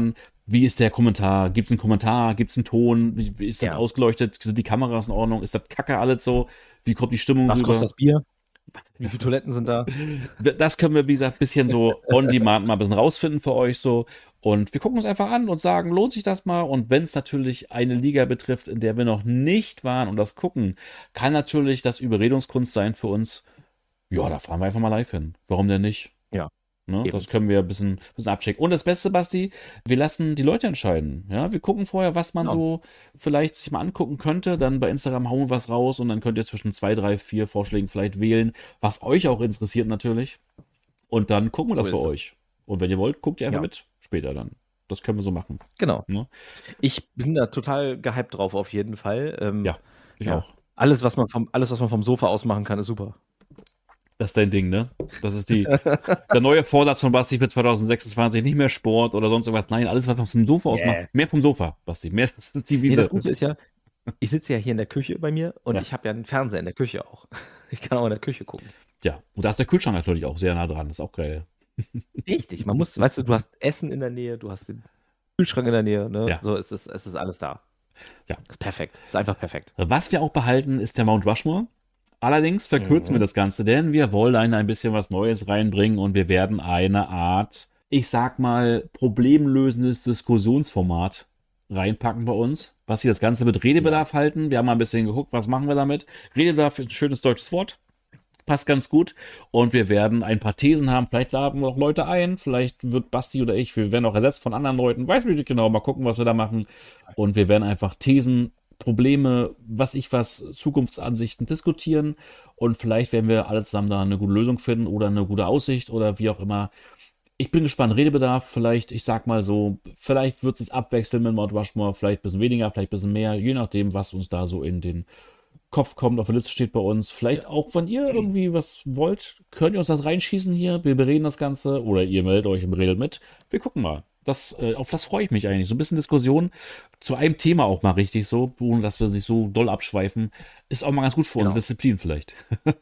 wie ist der Kommentar? Gibt es einen Kommentar? Gibt es einen Ton? Wie, wie ist das Ja. ausgeleuchtet? Sind die Kameras in Ordnung? Ist das Kacke alles so? Wie kommt die Stimmung Was rüber? kostet das Bier? Wie viele Toiletten sind da? Das können wir, wie gesagt, ein bisschen so on demand mal ein bisschen rausfinden für euch so. Und wir gucken uns einfach an und sagen, lohnt sich das mal? Und wenn es natürlich eine Liga betrifft, in der wir noch nicht waren und das gucken, kann natürlich das Überredungskunst sein für uns. Ja, da fahren wir einfach mal live hin. Warum denn nicht? Ja. Ne, Eben. das können wir ein bisschen, bisschen abchecken. Und das Beste, Basti, wir lassen die Leute entscheiden. Ja, wir gucken vorher, was man Ja. so vielleicht sich mal angucken könnte. Dann bei Instagram hauen wir was raus und dann könnt ihr zwischen zwei, drei, vier Vorschlägen vielleicht wählen, was euch auch interessiert natürlich. Und dann gucken wir So das für ist es. euch. Und wenn ihr wollt, guckt ihr einfach Ja. mit später dann. Das können wir so machen. Genau. Ne? Ich bin da total gehypt drauf, auf jeden Fall. Ähm, Ja, ich ja. auch. Alles, was man vom, alles, was man vom Sofa aus machen kann, ist super. Das ist dein Ding, ne? Das ist die, der neue Vorsatz von Basti für zwanzig sechsundzwanzig. Nicht mehr Sport oder sonst irgendwas. Nein, alles, was man vom Sofa aus Yeah. macht. Mehr vom Sofa, Basti. Mehr, das ist die Nee, Wiese. das Gute ist ja, ich sitze ja hier in der Küche bei mir und Ja. ich habe ja einen Fernseher in der Küche auch. Ich kann auch in der Küche gucken. Ja, und da ist der Kühlschrank natürlich auch sehr nah dran. Das ist auch geil. Richtig, man muss, weißt du, du hast Essen in der Nähe, du hast den Kühlschrank in der Nähe, ne? Ja. So, es ist, es ist alles da. Ja. Ist perfekt. Ist einfach perfekt. Was wir auch behalten, ist der Mount Rushmore. Allerdings verkürzen Mhm. wir das Ganze, denn wir wollen ein bisschen was Neues reinbringen und wir werden eine Art, ich sag mal, problemlösendes Diskussionsformat reinpacken bei uns. Was hier das Ganze mit Redebedarf halten. Wir haben mal ein bisschen geguckt, was machen wir damit. Redebedarf ist ein schönes deutsches Wort. Passt ganz gut. Und wir werden ein paar Thesen haben. Vielleicht laden wir auch Leute ein. Vielleicht wird Basti oder ich, wir werden auch ersetzt von anderen Leuten. Weiß ich nicht genau. Mal gucken, was wir da machen. Und wir werden einfach Thesen, Probleme, was ich was, Zukunftsansichten diskutieren. Und vielleicht werden wir alle zusammen da eine gute Lösung finden oder eine gute Aussicht oder wie auch immer. Ich bin gespannt. Redebedarf, vielleicht, ich sag mal so, vielleicht wird es abwechseln mit Mount Rushmore. Vielleicht ein bisschen weniger, vielleicht ein bisschen mehr. Je nachdem, was uns da so in den Kopf kommt, auf der Liste steht bei uns. Vielleicht auch, wenn ihr irgendwie was wollt, könnt ihr uns das reinschießen hier. Wir bereden das Ganze oder ihr meldet euch und redet mit. Wir gucken mal. Das, äh, auf das freue ich mich eigentlich. So ein bisschen Diskussion zu einem Thema auch mal richtig so, ohne dass wir sich so doll abschweifen. Ist auch mal ganz gut für Genau. unsere Disziplin vielleicht.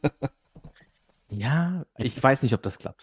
Ja, ich weiß nicht, ob das klappt.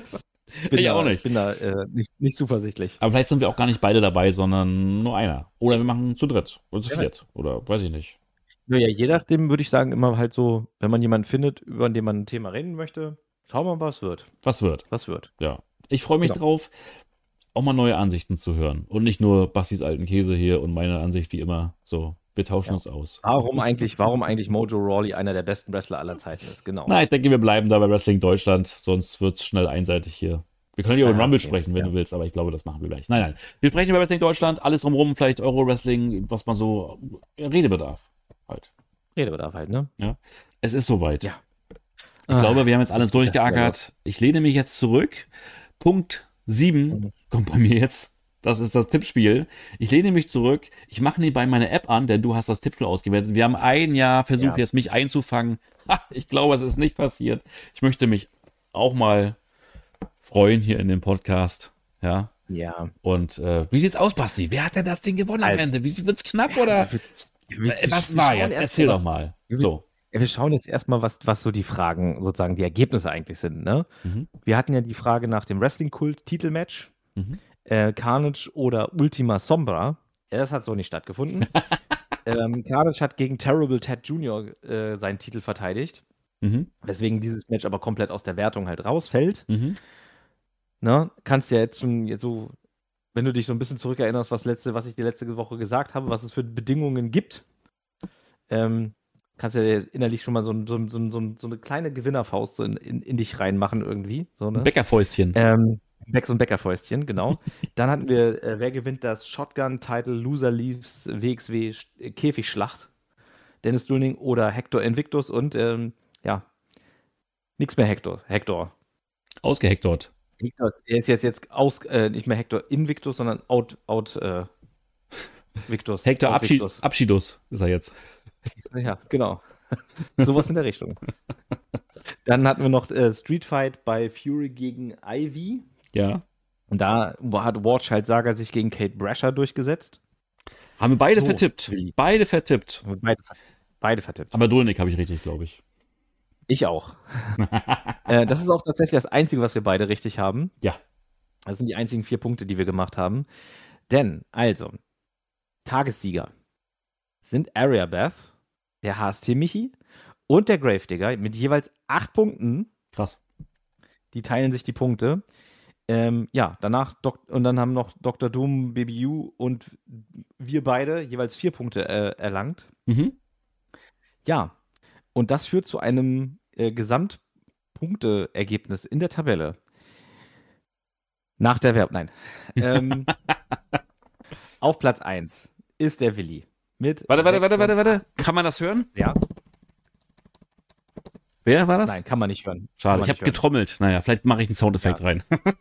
Bin Ich da, auch nicht. Ich bin da äh, nicht, nicht zuversichtlich. Aber vielleicht sind wir auch gar nicht beide dabei, sondern nur einer. Oder wir machen zu dritt oder zu Wer viert. Oder weiß ich nicht. Naja, je nachdem würde ich sagen, immer halt so, wenn man jemanden findet, über den man ein Thema reden möchte, schauen wir mal, was wird. Was wird? Was wird. Ja. Ich freue mich Genau. drauf, auch mal neue Ansichten zu hören. Und nicht nur Bastis alten Käse hier und meine Ansicht wie immer. So, wir tauschen Ja. uns aus. Warum eigentlich, warum eigentlich Mojo Rawley einer der besten Wrestler aller Zeiten ist, genau. Na, ich denke, wir bleiben da bei Wrestling Deutschland, sonst wird es schnell einseitig hier. Wir können hier über den Ah, Rumble okay, sprechen, wenn ja. du willst, aber ich glaube, das machen wir gleich. Nein, nein. Wir sprechen über Wrestling Deutschland, alles drumherum, vielleicht Euro-Wrestling, was man so, Redebedarf halt. Redebedarf halt, ne? Es ist soweit. Ja. Ich Ah, glaube, wir haben jetzt alles jetzt geht das wieder durchgeackert. Ich lehne mich jetzt zurück. Punkt sieben Mhm. kommt bei mir jetzt. Das ist das Tippspiel. Ich lehne mich zurück. Ich mache nebenbei meine App an, denn du hast das Tippspiel ausgewertet. Wir haben ein Jahr versucht, Ja. jetzt mich einzufangen. Ha, ich glaube, es ist nicht passiert. Ich möchte mich auch mal freuen hier in dem Podcast. Ja. Ja. Und äh, wie sieht's aus, Basti? Wer hat denn das Ding gewonnen am Also- Ende? Wie wird's knapp oder? Wir- Äh, Was wir war schauen jetzt? erst Erzähl mal, doch was- mal. wir- So. Ja, wir schauen jetzt erstmal, was, was so die Fragen, sozusagen die Ergebnisse eigentlich sind. Ne? Mhm. Wir hatten ja die Frage nach dem Wrestling-Kult-Titelmatch. Mhm. Äh, Carnage oder Ultima Sombra. Ja, das hat so nicht stattgefunden. ähm, Carnage hat gegen Terrible Ted Junior Äh, seinen Titel verteidigt. Mhm. Weswegen dieses Match aber komplett aus der Wertung halt rausfällt. Mhm. Ne? Kannst ja jetzt schon jetzt so, wenn du dich so ein bisschen zurückerinnerst, was, letzte, was ich die letzte Woche gesagt habe, was es für Bedingungen gibt, ähm, kannst ja innerlich schon mal so, so, so, so, so eine kleine Gewinnerfaust so in, in, in dich reinmachen irgendwie. So, ne? Bäckerfäustchen. Ähm, Beck so ein Bäckerfäustchen, genau. Dann hatten wir, äh, wer gewinnt das Shotgun-Title Loser Leaves W X W Sch- äh, Käfigschlacht? Dennis Duning oder Hector Invictus und ähm, ja, nix mehr Hector. Hector. Ausgeheckt dort. Hector ist, er ist jetzt, jetzt aus, äh, nicht mehr Hector Invictus, sondern Out, Out, äh, Victus. Hector Out Abschied, Victus. Abschiedus ist er jetzt. Ja, genau. Sowas in der Richtung. Dann hatten wir noch äh, Street Fight bei Fury gegen Ivy. Ja. Und da hat Warchild Saga sich gegen Kate Brasher durchgesetzt. Haben wir beide So, vertippt. Willi. Beide vertippt. Beide, beide vertippt. Aber Dulnik habe ich richtig, glaube ich. Ich auch. äh, das ist auch tatsächlich das Einzige, was wir beide richtig haben. Ja. Das sind die einzigen vier Punkte, die wir gemacht haben. Denn, also, Tagessieger sind Area Beth, der H S T Michi und der Gravedigger mit jeweils acht Punkten. Krass. Die teilen sich die Punkte. Ähm, ja, danach Dok- und dann haben noch Doktor Doom, Baby U und wir beide jeweils vier Punkte äh, erlangt. Mhm. Ja, und das führt zu einem äh, Gesamtpunkteergebnis in der Tabelle. Nach der Verb, nein. Ähm, auf Platz eins ist der Willi. Mit Warte, warte, warte, sechs warte, von warte. acht. Kann man das hören? Ja, Wer war das? nein, kann man nicht hören. Kann Schade, man ich habe nicht hören. getrommelt. Naja, vielleicht mache ich einen Soundeffekt Ja. rein.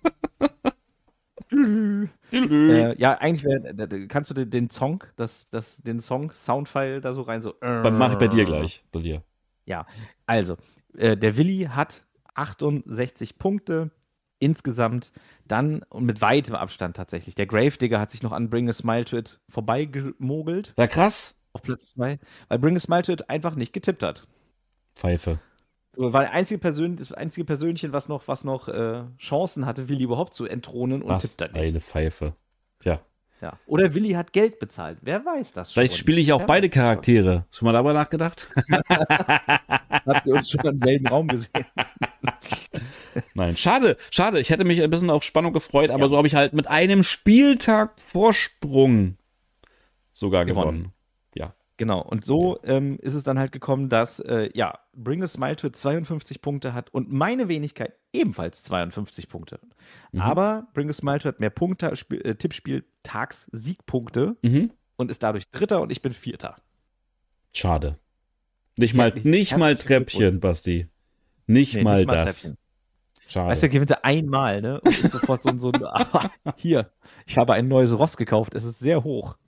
Äh, ja, eigentlich wär, kannst du den, den Song, das, das, den Song, Soundfile da so rein so. Mache ich bei dir gleich. Bei dir. Ja, also, äh, der Willi hat achtundsechzig Punkte insgesamt, dann und mit weitem Abstand tatsächlich. Der Gravedigger hat sich noch an Bring a Smile to It vorbeigemogelt Ja, krass. auf Platz zwei, weil Bring a Smile to It einfach nicht getippt hat. Pfeife. So, war der einzige Persön das einzige Persönchen, was noch, was noch äh, Chancen hatte, Willi überhaupt zu entthronen und Was tippt dann nicht. eine Pfeife. Tja. Ja. Oder Willi hat Geld bezahlt. Wer weiß das schon? Vielleicht spiele ich auch Wer beide weiß das schon? Charaktere. Schon mal darüber nachgedacht? Habt ihr uns schon im selben Raum gesehen? Nein, schade, schade. Ich hätte mich ein bisschen auf Spannung gefreut, aber Ja. so habe ich halt mit einem Spieltag Vorsprung sogar gewonnen. Gewonnen. Ja. Genau, und so ähm, ist es dann halt gekommen, dass, äh, ja, Bring a Smile to It zweiundfünfzig Punkte hat und meine Wenigkeit ebenfalls zweiundfünfzig Punkte. Mhm. Aber Bring a Smile to It hat mehr Punkte, Spiel, äh, Tippspiel, Tags, Siegpunkte Mhm. und ist dadurch Dritter und ich bin Vierter. Schade. Nicht mal, Herzlichen nicht mal Glückwunsch. Treppchen, Basti. Nicht Nee, mal nicht mal das. Treppchen. Schade. Weißt du, er gewinnt er einmal, ne? Und ist sofort so ein, so ein ah, hier, ich habe ein neues Ross gekauft, es ist sehr hoch.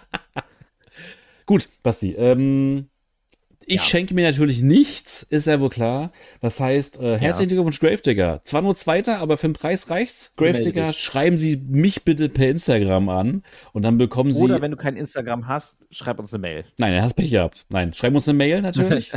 Gut, Basti. Ähm, ich Ja. schenke mir natürlich nichts, ist ja wohl klar. Das heißt, äh, herzlichen Glückwunsch, Gravedigger. Zwar nur Zweiter, aber für den Preis reicht's. Melde Gravedigger, dich. schreiben Sie mich bitte per Instagram an und dann bekommen Sie. Oder wenn du kein Instagram hast, schreib uns eine Mail. Nein, er hat Pech gehabt. Nein, schreib uns eine Mail natürlich.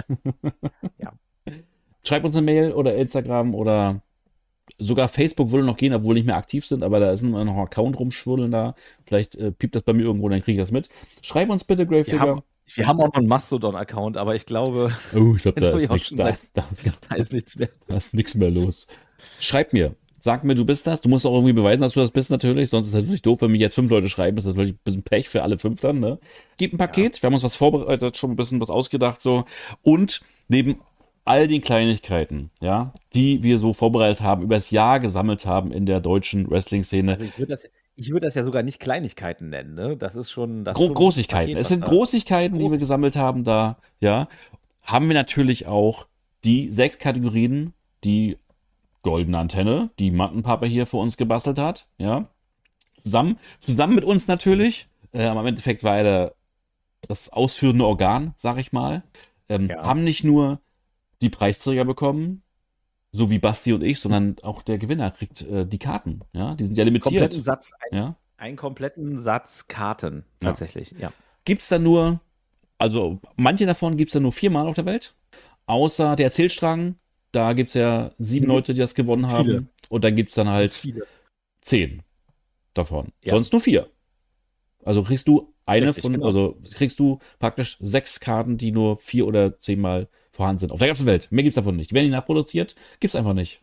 Ja. Schreib uns eine Mail oder Instagram oder sogar Facebook würde noch gehen, obwohl nicht mehr aktiv sind, aber da ist noch ein Account rumschwirren da. Vielleicht äh, piept das bei mir irgendwo, dann kriege ich das mit. Schreib uns bitte, Wir Gravedigger. haben, wir haben auch noch einen Mastodon-Account, aber ich glaube, Oh, ich glaube, da hab ich ist auch nichts, schon da seit- ist, da, ist, da ist nichts mehr. da ist nichts mehr los. Schreib mir. Sag mir, du bist das. Du musst auch irgendwie beweisen, dass du das bist natürlich. Sonst ist es natürlich doof, wenn mir jetzt fünf Leute schreiben. Das ist natürlich ein bisschen Pech für alle fünf dann. Ne? Gib ein Paket. Wir haben uns was vorbereitet, schon ein bisschen was ausgedacht. so Und neben all den Kleinigkeiten, ja, die wir so vorbereitet haben, übers Jahr gesammelt haben in der deutschen Wrestling-Szene. Also ich würde das, ich würd das ja sogar nicht Kleinigkeiten nennen, ne? Das ist schon. Das ist Gro schon ein Großigkeiten. Paket, Es was sind da- Großigkeiten, die wir Groß- gesammelt haben da, ja. Haben wir natürlich auch die sechs Kategorien, die goldene Antenne, die Mattenpapa hier für uns gebastelt hat, ja. Zusammen, zusammen mit uns natürlich. Äh, aber im Endeffekt war er der, das ausführende Organ, sag ich mal. Ähm, Ja. Haben nicht nur die Preisträger bekommen, so wie Basti und ich, sondern auch der Gewinner kriegt äh, die Karten, ja. Die sind ja kompletten limitiert, Satz, ein, ja. einen kompletten Satz Karten Ja. tatsächlich. Ja. Gibt's da nur, also manche davon gibt's da nur viermal auf der Welt, außer der Erzählstrang, da gibt's ja sieben Gibt's Leute, die das gewonnen haben, viele. und dann gibt's dann halt Viele. zehn davon, Ja. sonst nur vier. Also kriegst du eine Richtig, von, genau. also kriegst du praktisch sechs Karten, die nur vier oder zehnmal vorhanden sind, auf der ganzen Welt. Mehr gibt's davon nicht. Die werden nicht nachproduziert, gibt's einfach nicht.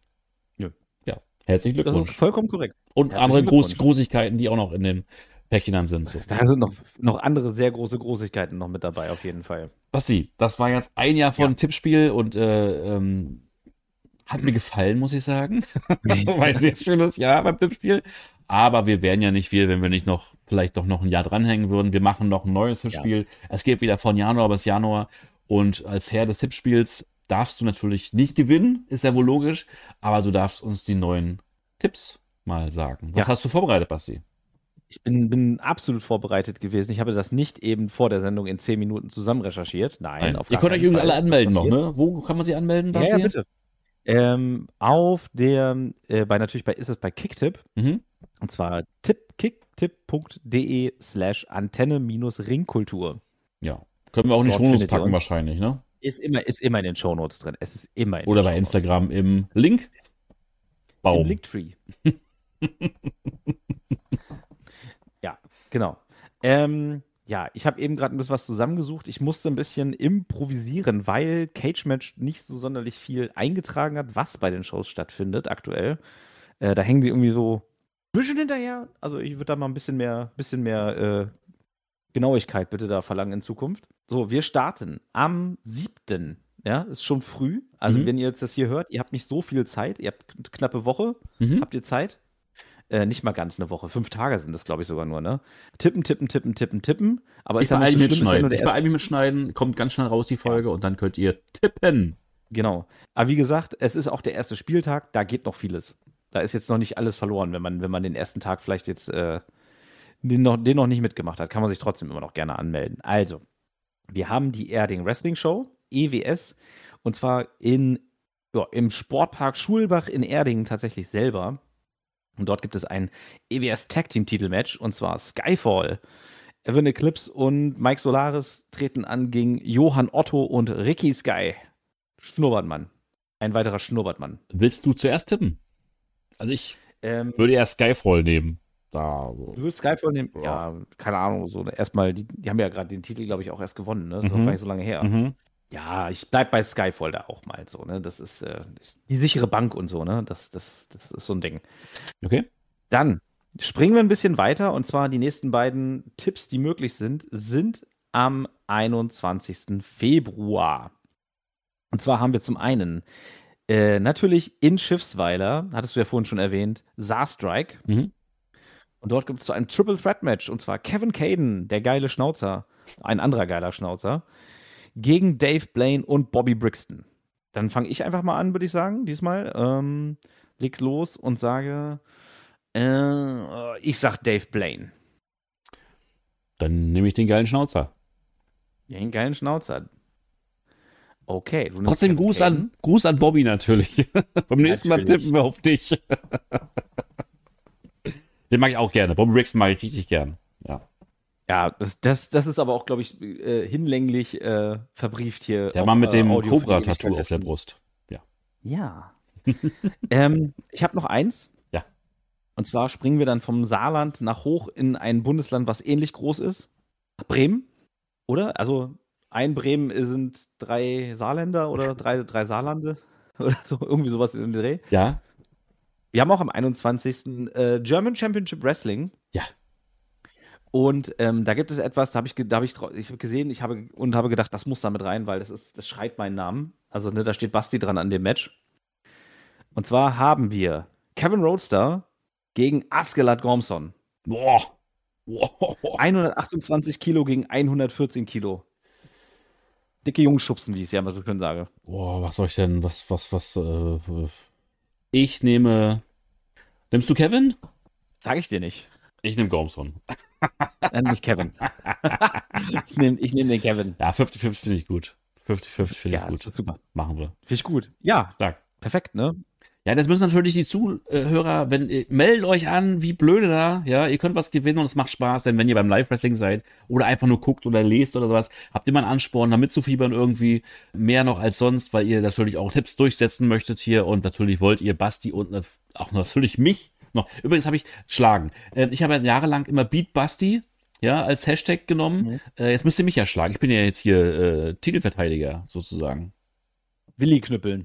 Nö. Ja, herzlichen Das Glückwunsch. ist vollkommen korrekt. Und herzlichen andere Groß Glückwunsch. Großigkeiten, die auch noch in den Päckchen dann sind. So. Da sind noch, noch andere sehr große Großigkeiten noch mit dabei, auf jeden Fall. Basti, das war jetzt ein Jahr von Ja. Tippspiel und äh, ähm, hat mir gefallen, muss ich sagen. War ein sehr schönes Jahr beim Tippspiel. Aber wir wären ja nicht wir, wenn wir nicht noch, vielleicht doch noch ein Jahr dranhängen würden. Wir machen noch ein neues Tippspiel. Es geht wieder von Januar bis Januar. Und als Herr des Tippspiels darfst du natürlich nicht gewinnen, ist ja wohl logisch. Aber du darfst uns die neuen Tipps mal sagen. Was Ja. hast du vorbereitet, Basti? Ich bin, bin absolut vorbereitet gewesen. Ich habe das nicht eben vor der Sendung in zehn Minuten zusammen recherchiert. Nein, auf Ihr gar könnt euch keinen übrigens Fall alle ist das anmelden noch, passiert. ne? Wo kann man sich anmelden, Ja, Basti? ja, bitte. Ähm, auf der, äh, bei natürlich bei, ist es bei Kicktip. Mhm. Und zwar tipp, kicktip.de slash Antenne minus Ringkultur. Ja. Können wir auch in die Dort Shownotes findet ihr packen uns. wahrscheinlich, ne? Ist immer, ist immer in den Shownotes drin. Es ist immer in Oder den bei Shownotes Instagram im Link. drin. Baum. Im Linktree. Genau. Ähm, ja, ich habe eben gerade ein bisschen was zusammengesucht. Ich musste ein bisschen improvisieren, weil Cage Match nicht so sonderlich viel eingetragen hat, was bei den Shows stattfindet aktuell. Äh, da hängen die irgendwie so ein bisschen hinterher. Also ich würde da mal ein bisschen mehr, bisschen mehr äh, Genauigkeit bitte da verlangen in Zukunft. So, wir starten am siebten Ja, ist schon früh. Also, Mhm. wenn ihr jetzt das hier hört, ihr habt nicht so viel Zeit. Ihr habt eine knappe Woche. Mhm. Habt ihr Zeit? Äh, nicht mal ganz eine Woche. Fünf Tage sind das, glaube ich, sogar nur, ne? Tippen, tippen, tippen, tippen, tippen. Aber Ich ist ja nicht beeile so mich schlimm, ist ja nur mitschneiden. der Ich beeile erste. mich mitschneiden, kommt ganz schnell raus die Ja, Folge und dann könnt ihr tippen. genau. Aber wie gesagt, es ist auch der erste Spieltag. Da geht noch vieles. Da ist jetzt noch nicht alles verloren, wenn man, wenn man den ersten Tag vielleicht jetzt äh, den, noch, den noch nicht mitgemacht hat. Kann man sich trotzdem immer noch gerne anmelden. Also, wir haben die Erding Wrestling Show, E W S, und zwar in, ja, im Sportpark Schulbach in Erding tatsächlich selber. Und dort gibt es ein E W S Tag Team Titelmatch, und zwar Skyfall. Evan Eclipse und Mike Solaris treten an gegen Johann Otto und Ricky Sky. Schnurrbartmann. Ein weiterer Schnurrbartmann. Willst du zuerst tippen? Also ich Ähm, würde erst Skyfall nehmen. Da. du willst Skyfall nehmen? Ja. Ja, keine Ahnung. So erstmal, die, die haben ja gerade den Titel, glaube ich, auch erst gewonnen. Ne? Das ist noch Mhm. gar nicht so lange her. Mhm. Ja, ich bleib bei Skyfall da auch mal so, ne? Das ist äh, die sichere Bank und so, ne? Das, das, das ist so ein Ding. Okay. Dann springen wir ein bisschen weiter, und zwar die nächsten beiden Tipps, die möglich sind, sind am einundzwanzigsten Februar. Und zwar haben wir zum einen äh, natürlich in Schiffsweiler, hattest du ja vorhin schon erwähnt, Saarstrike. Mhm. Und dort gibt es so ein Triple Threat Match, und zwar Kevin Caden, der geile Schnauzer, ein anderer geiler Schnauzer, gegen Dave Blaine und Bobby Brixton. Dann fange ich einfach mal an, würde ich sagen, diesmal. Ähm, leg los und sage, äh, ich sag Dave Blaine. Dann nehme ich den geilen Schnauzer. Ja, einen geilen Schnauzer. Okay, du nimmst Trotzdem Kevin Gruß an, Caden. Gruß an Bobby natürlich. Beim nächsten Mal Natürlich. tippen wir auf dich. Den mag ich auch gerne. Bobby Brixton mag ich richtig gern. Ja. Ja, das, das, das ist aber auch, glaube ich, äh, hinlänglich äh, verbrieft hier. Der auf, Mann mit äh, dem Audio für die Cobra-Tattoo Ewigkeit auf der festgehalten. Brust. Ja. Ja. ähm, ich habe noch eins. Ja. Und zwar springen wir dann vom Saarland nach hoch in ein Bundesland, was ähnlich groß ist. Nach Bremen, oder? Also ein Bremen sind drei Saarländer oder drei, drei Saarlande oder so, irgendwie sowas in den Dreh. Ja. Wir haben auch am einundzwanzigsten Äh, German Championship Wrestling. Ja. Und ähm, da gibt es etwas, da habe ich, ge- da hab ich, drau- ich habe gesehen, ich habe und habe gedacht, das muss da mit rein, weil das ist, das schreit meinen Namen. Also, ne, da steht Basti dran an dem Match. Und zwar haben wir Kevin Roadster gegen Askelat Gormson. Boah. Boah. hundertachtundzwanzig Kilo gegen hundertvierzehn Kilo. Dicke Jungs schubsen, wie ich es ja immer so schön sage. Boah, was soll ich denn? Was, was, was? Äh, ich nehme. Nimmst du Kevin? Sage ich dir nicht. Ich nehme Gormson. Nein, nicht Kevin. ich nehme ich nehm den Kevin. Ja, fünfzig fünfzig finde ich gut. fünfzig fünfzig finde Ja, ich das gut. ist super. Machen wir. Finde ich gut. Ja, Stark. perfekt, ne? Ja, das müssen natürlich die Zuhörer, wenn ihr, meldet euch an, wie blöde da, ja, ihr könnt was gewinnen und es macht Spaß, denn wenn ihr beim Live-Wrestling seid oder einfach nur guckt oder lest oder sowas, habt ihr mal einen Ansporn, da mitzufiebern irgendwie, mehr noch als sonst, weil ihr natürlich auch Tipps durchsetzen möchtet hier und natürlich wollt ihr Basti und ne, auch natürlich mich noch. Übrigens habe ich schlagen. Äh, ich habe ja jahrelang immer Beat Basti, ja, als Hashtag genommen. Mhm. Äh, jetzt müsst ihr mich ja schlagen. Ich bin ja jetzt hier äh, Titelverteidiger sozusagen. Willi knüppeln.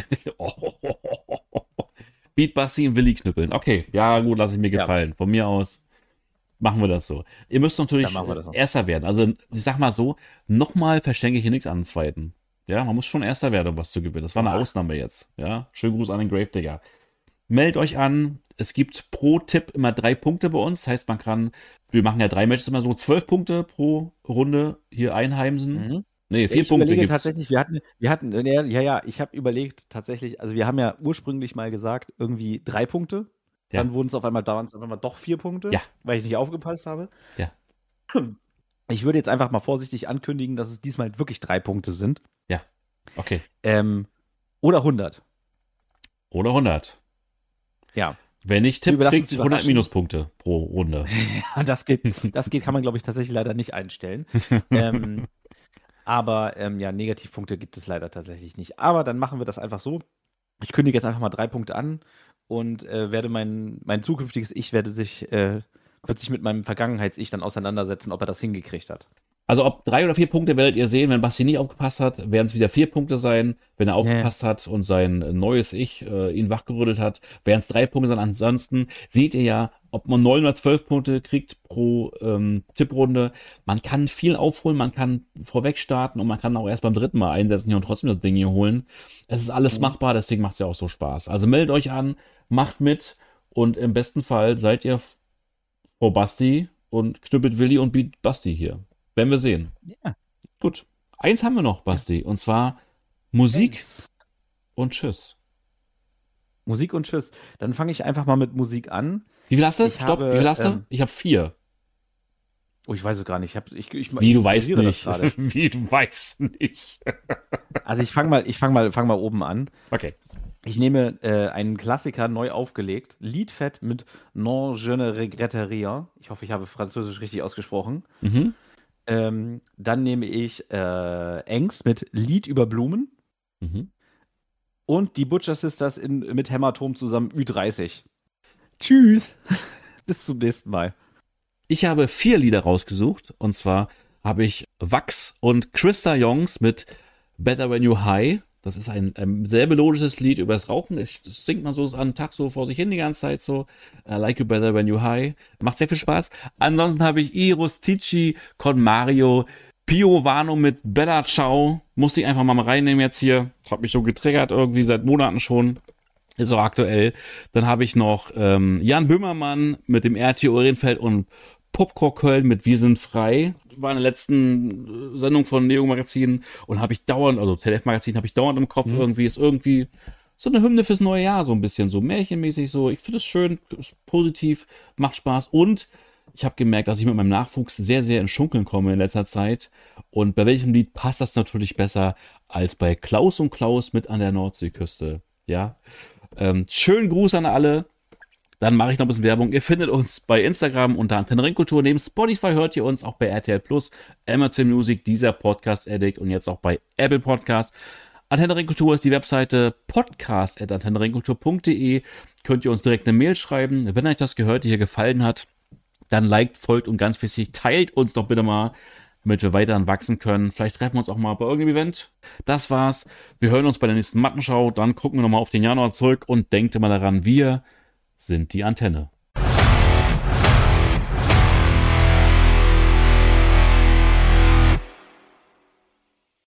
Beat Basti und Willi knüppeln. Okay, ja gut, lasse ich mir Ja. gefallen. Von mir aus machen wir das so. Ihr müsst natürlich Dann machen wir das so. äh, Erster werden. Also ich sag mal so, nochmal verschenke ich hier nichts an den Zweiten. Ja, man muss schon Erster werden, um was zu gewinnen. Das war eine Ah. Ausnahme jetzt. Ja, schönen Gruß an den Gravedigger. Meldet euch an. Es gibt pro Tipp immer drei Punkte bei uns. Das heißt, man kann, wir machen ja drei Matches immer so, zwölf Punkte pro Runde hier einheimsen. Mhm. Nee, vier ich Punkte überlege gibt's. tatsächlich, wir hatten, wir hatten, ja, ja, ja, ich habe überlegt tatsächlich, also wir haben ja ursprünglich mal gesagt, irgendwie drei Punkte. Ja. Dann wurden es auf einmal, da waren es auf einmal doch vier Punkte, Ja. weil ich nicht aufgepasst habe. Ja. Ich würde jetzt einfach mal vorsichtig ankündigen, dass es diesmal wirklich drei Punkte sind. Okay. Ähm, oder hundert. Oder hundert. Ja. Wenn nicht Wir tippt, lassen kriegt uns hundert überraschen. Minuspunkte pro Runde. Das geht, das geht, kann man, glaube ich, tatsächlich leider nicht einstellen. ähm, aber ähm, ja, Negativpunkte gibt es leider tatsächlich nicht. Aber dann machen wir das einfach so. Ich kündige jetzt einfach mal drei Punkte an und äh, werde mein, mein zukünftiges Ich werde sich äh, wird sich mit meinem Vergangenheits-Ich dann auseinandersetzen, ob er das hingekriegt hat. Also ob drei oder vier Punkte werdet ihr sehen. Wenn Basti nicht aufgepasst hat, werden es wieder vier Punkte sein. Wenn er aufgepasst Nee. hat und sein neues Ich äh, ihn wachgerüttelt hat, werden es drei Punkte sein. Ansonsten seht ihr ja, ob man neun oder zwölf Punkte kriegt pro ähm, Tipprunde. Man kann viel aufholen, man kann vorweg starten und man kann auch erst beim dritten Mal einsetzen hier und trotzdem das Ding hier holen. Es ist alles Mhm. machbar, deswegen macht es ja auch so Spaß. Also meldet euch an, macht mit und im besten Fall seid ihr vor Basti und knüppelt Willi und beat Basti hier. Werden wir sehen. Ja. Gut. Eins haben wir noch, Basti. Und zwar Musik Eins. und Tschüss. Musik und Tschüss. Dann fange ich einfach mal mit Musik an. Wie viel hast du? Ich Stopp. habe, Wie viel hast du? ähm, Ich habe vier. Oh, ich weiß es gar nicht. Ich hab, ich, ich, Wie, ich du weißt improvisiere das nicht. gerade. Wie, du weißt nicht. Also ich fange mal, ich fang mal, fang mal oben an. Okay. Ich nehme äh, einen Klassiker neu aufgelegt. Liedfett mit Non, je ne regrette rien. Ich hoffe, ich habe Französisch richtig ausgesprochen. Mhm. Ähm, dann nehme ich äh, Engs mit Lied über Blumen Mhm. und die Butcher Sisters in, mit Hämatom zusammen Ü dreißig. Tschüss. Bis zum nächsten Mal. Ich habe vier Lieder rausgesucht. Und zwar habe ich Wax und Christa Youngs mit Better When You High. Das ist ein, ein sehr melodisches Lied über das Rauchen. Es singt man so an den Tag so vor sich hin die ganze Zeit so. I like you better when you high. Macht sehr viel Spaß. Ansonsten habe ich Iros Ticci con Mario Piovano mit Bella Ciao. Musste ich einfach mal reinnehmen jetzt hier. Hat mich so getriggert irgendwie seit Monaten schon. Ist auch aktuell. Dann habe ich noch ähm, Jan Böhmermann mit dem R T Orientfeld und Popcorn Köln mit Wir sind frei. War in der letzten Sendung von Neo Magazin und habe ich dauernd, also Z D F Magazin habe ich dauernd im Kopf, mhm. irgendwie ist irgendwie so eine Hymne fürs neue Jahr, so ein bisschen so märchenmäßig so. Ich finde es schön, ist positiv, macht Spaß und ich habe gemerkt, dass ich mit meinem Nachwuchs sehr, sehr in Schunkeln komme in letzter Zeit und bei welchem Lied passt das natürlich besser als bei Klaus und Klaus mit an der Nordseeküste, ja. Ähm, schönen Gruß an alle. Dann mache ich noch ein bisschen Werbung. Ihr findet uns bei Instagram unter Antenne Ringkultur. Neben Spotify hört ihr uns auch bei R T L Plus, Amazon Music, dieser Podcast Addict und jetzt auch bei Apple Podcast. Antenne Ringkultur ist die Webseite podcast at antenne ringkultur punkt de. Könnt ihr uns direkt eine Mail schreiben. Wenn euch das gehört, hier gefallen hat, dann liked, folgt und ganz wichtig, teilt uns doch bitte mal, damit wir weiterhin wachsen können. Vielleicht treffen wir uns auch mal bei irgendeinem Event. Das war's. Wir hören uns bei der nächsten Mattenschau. Dann gucken wir nochmal auf den Januar zurück und denkt immer daran, wir sind die Antenne.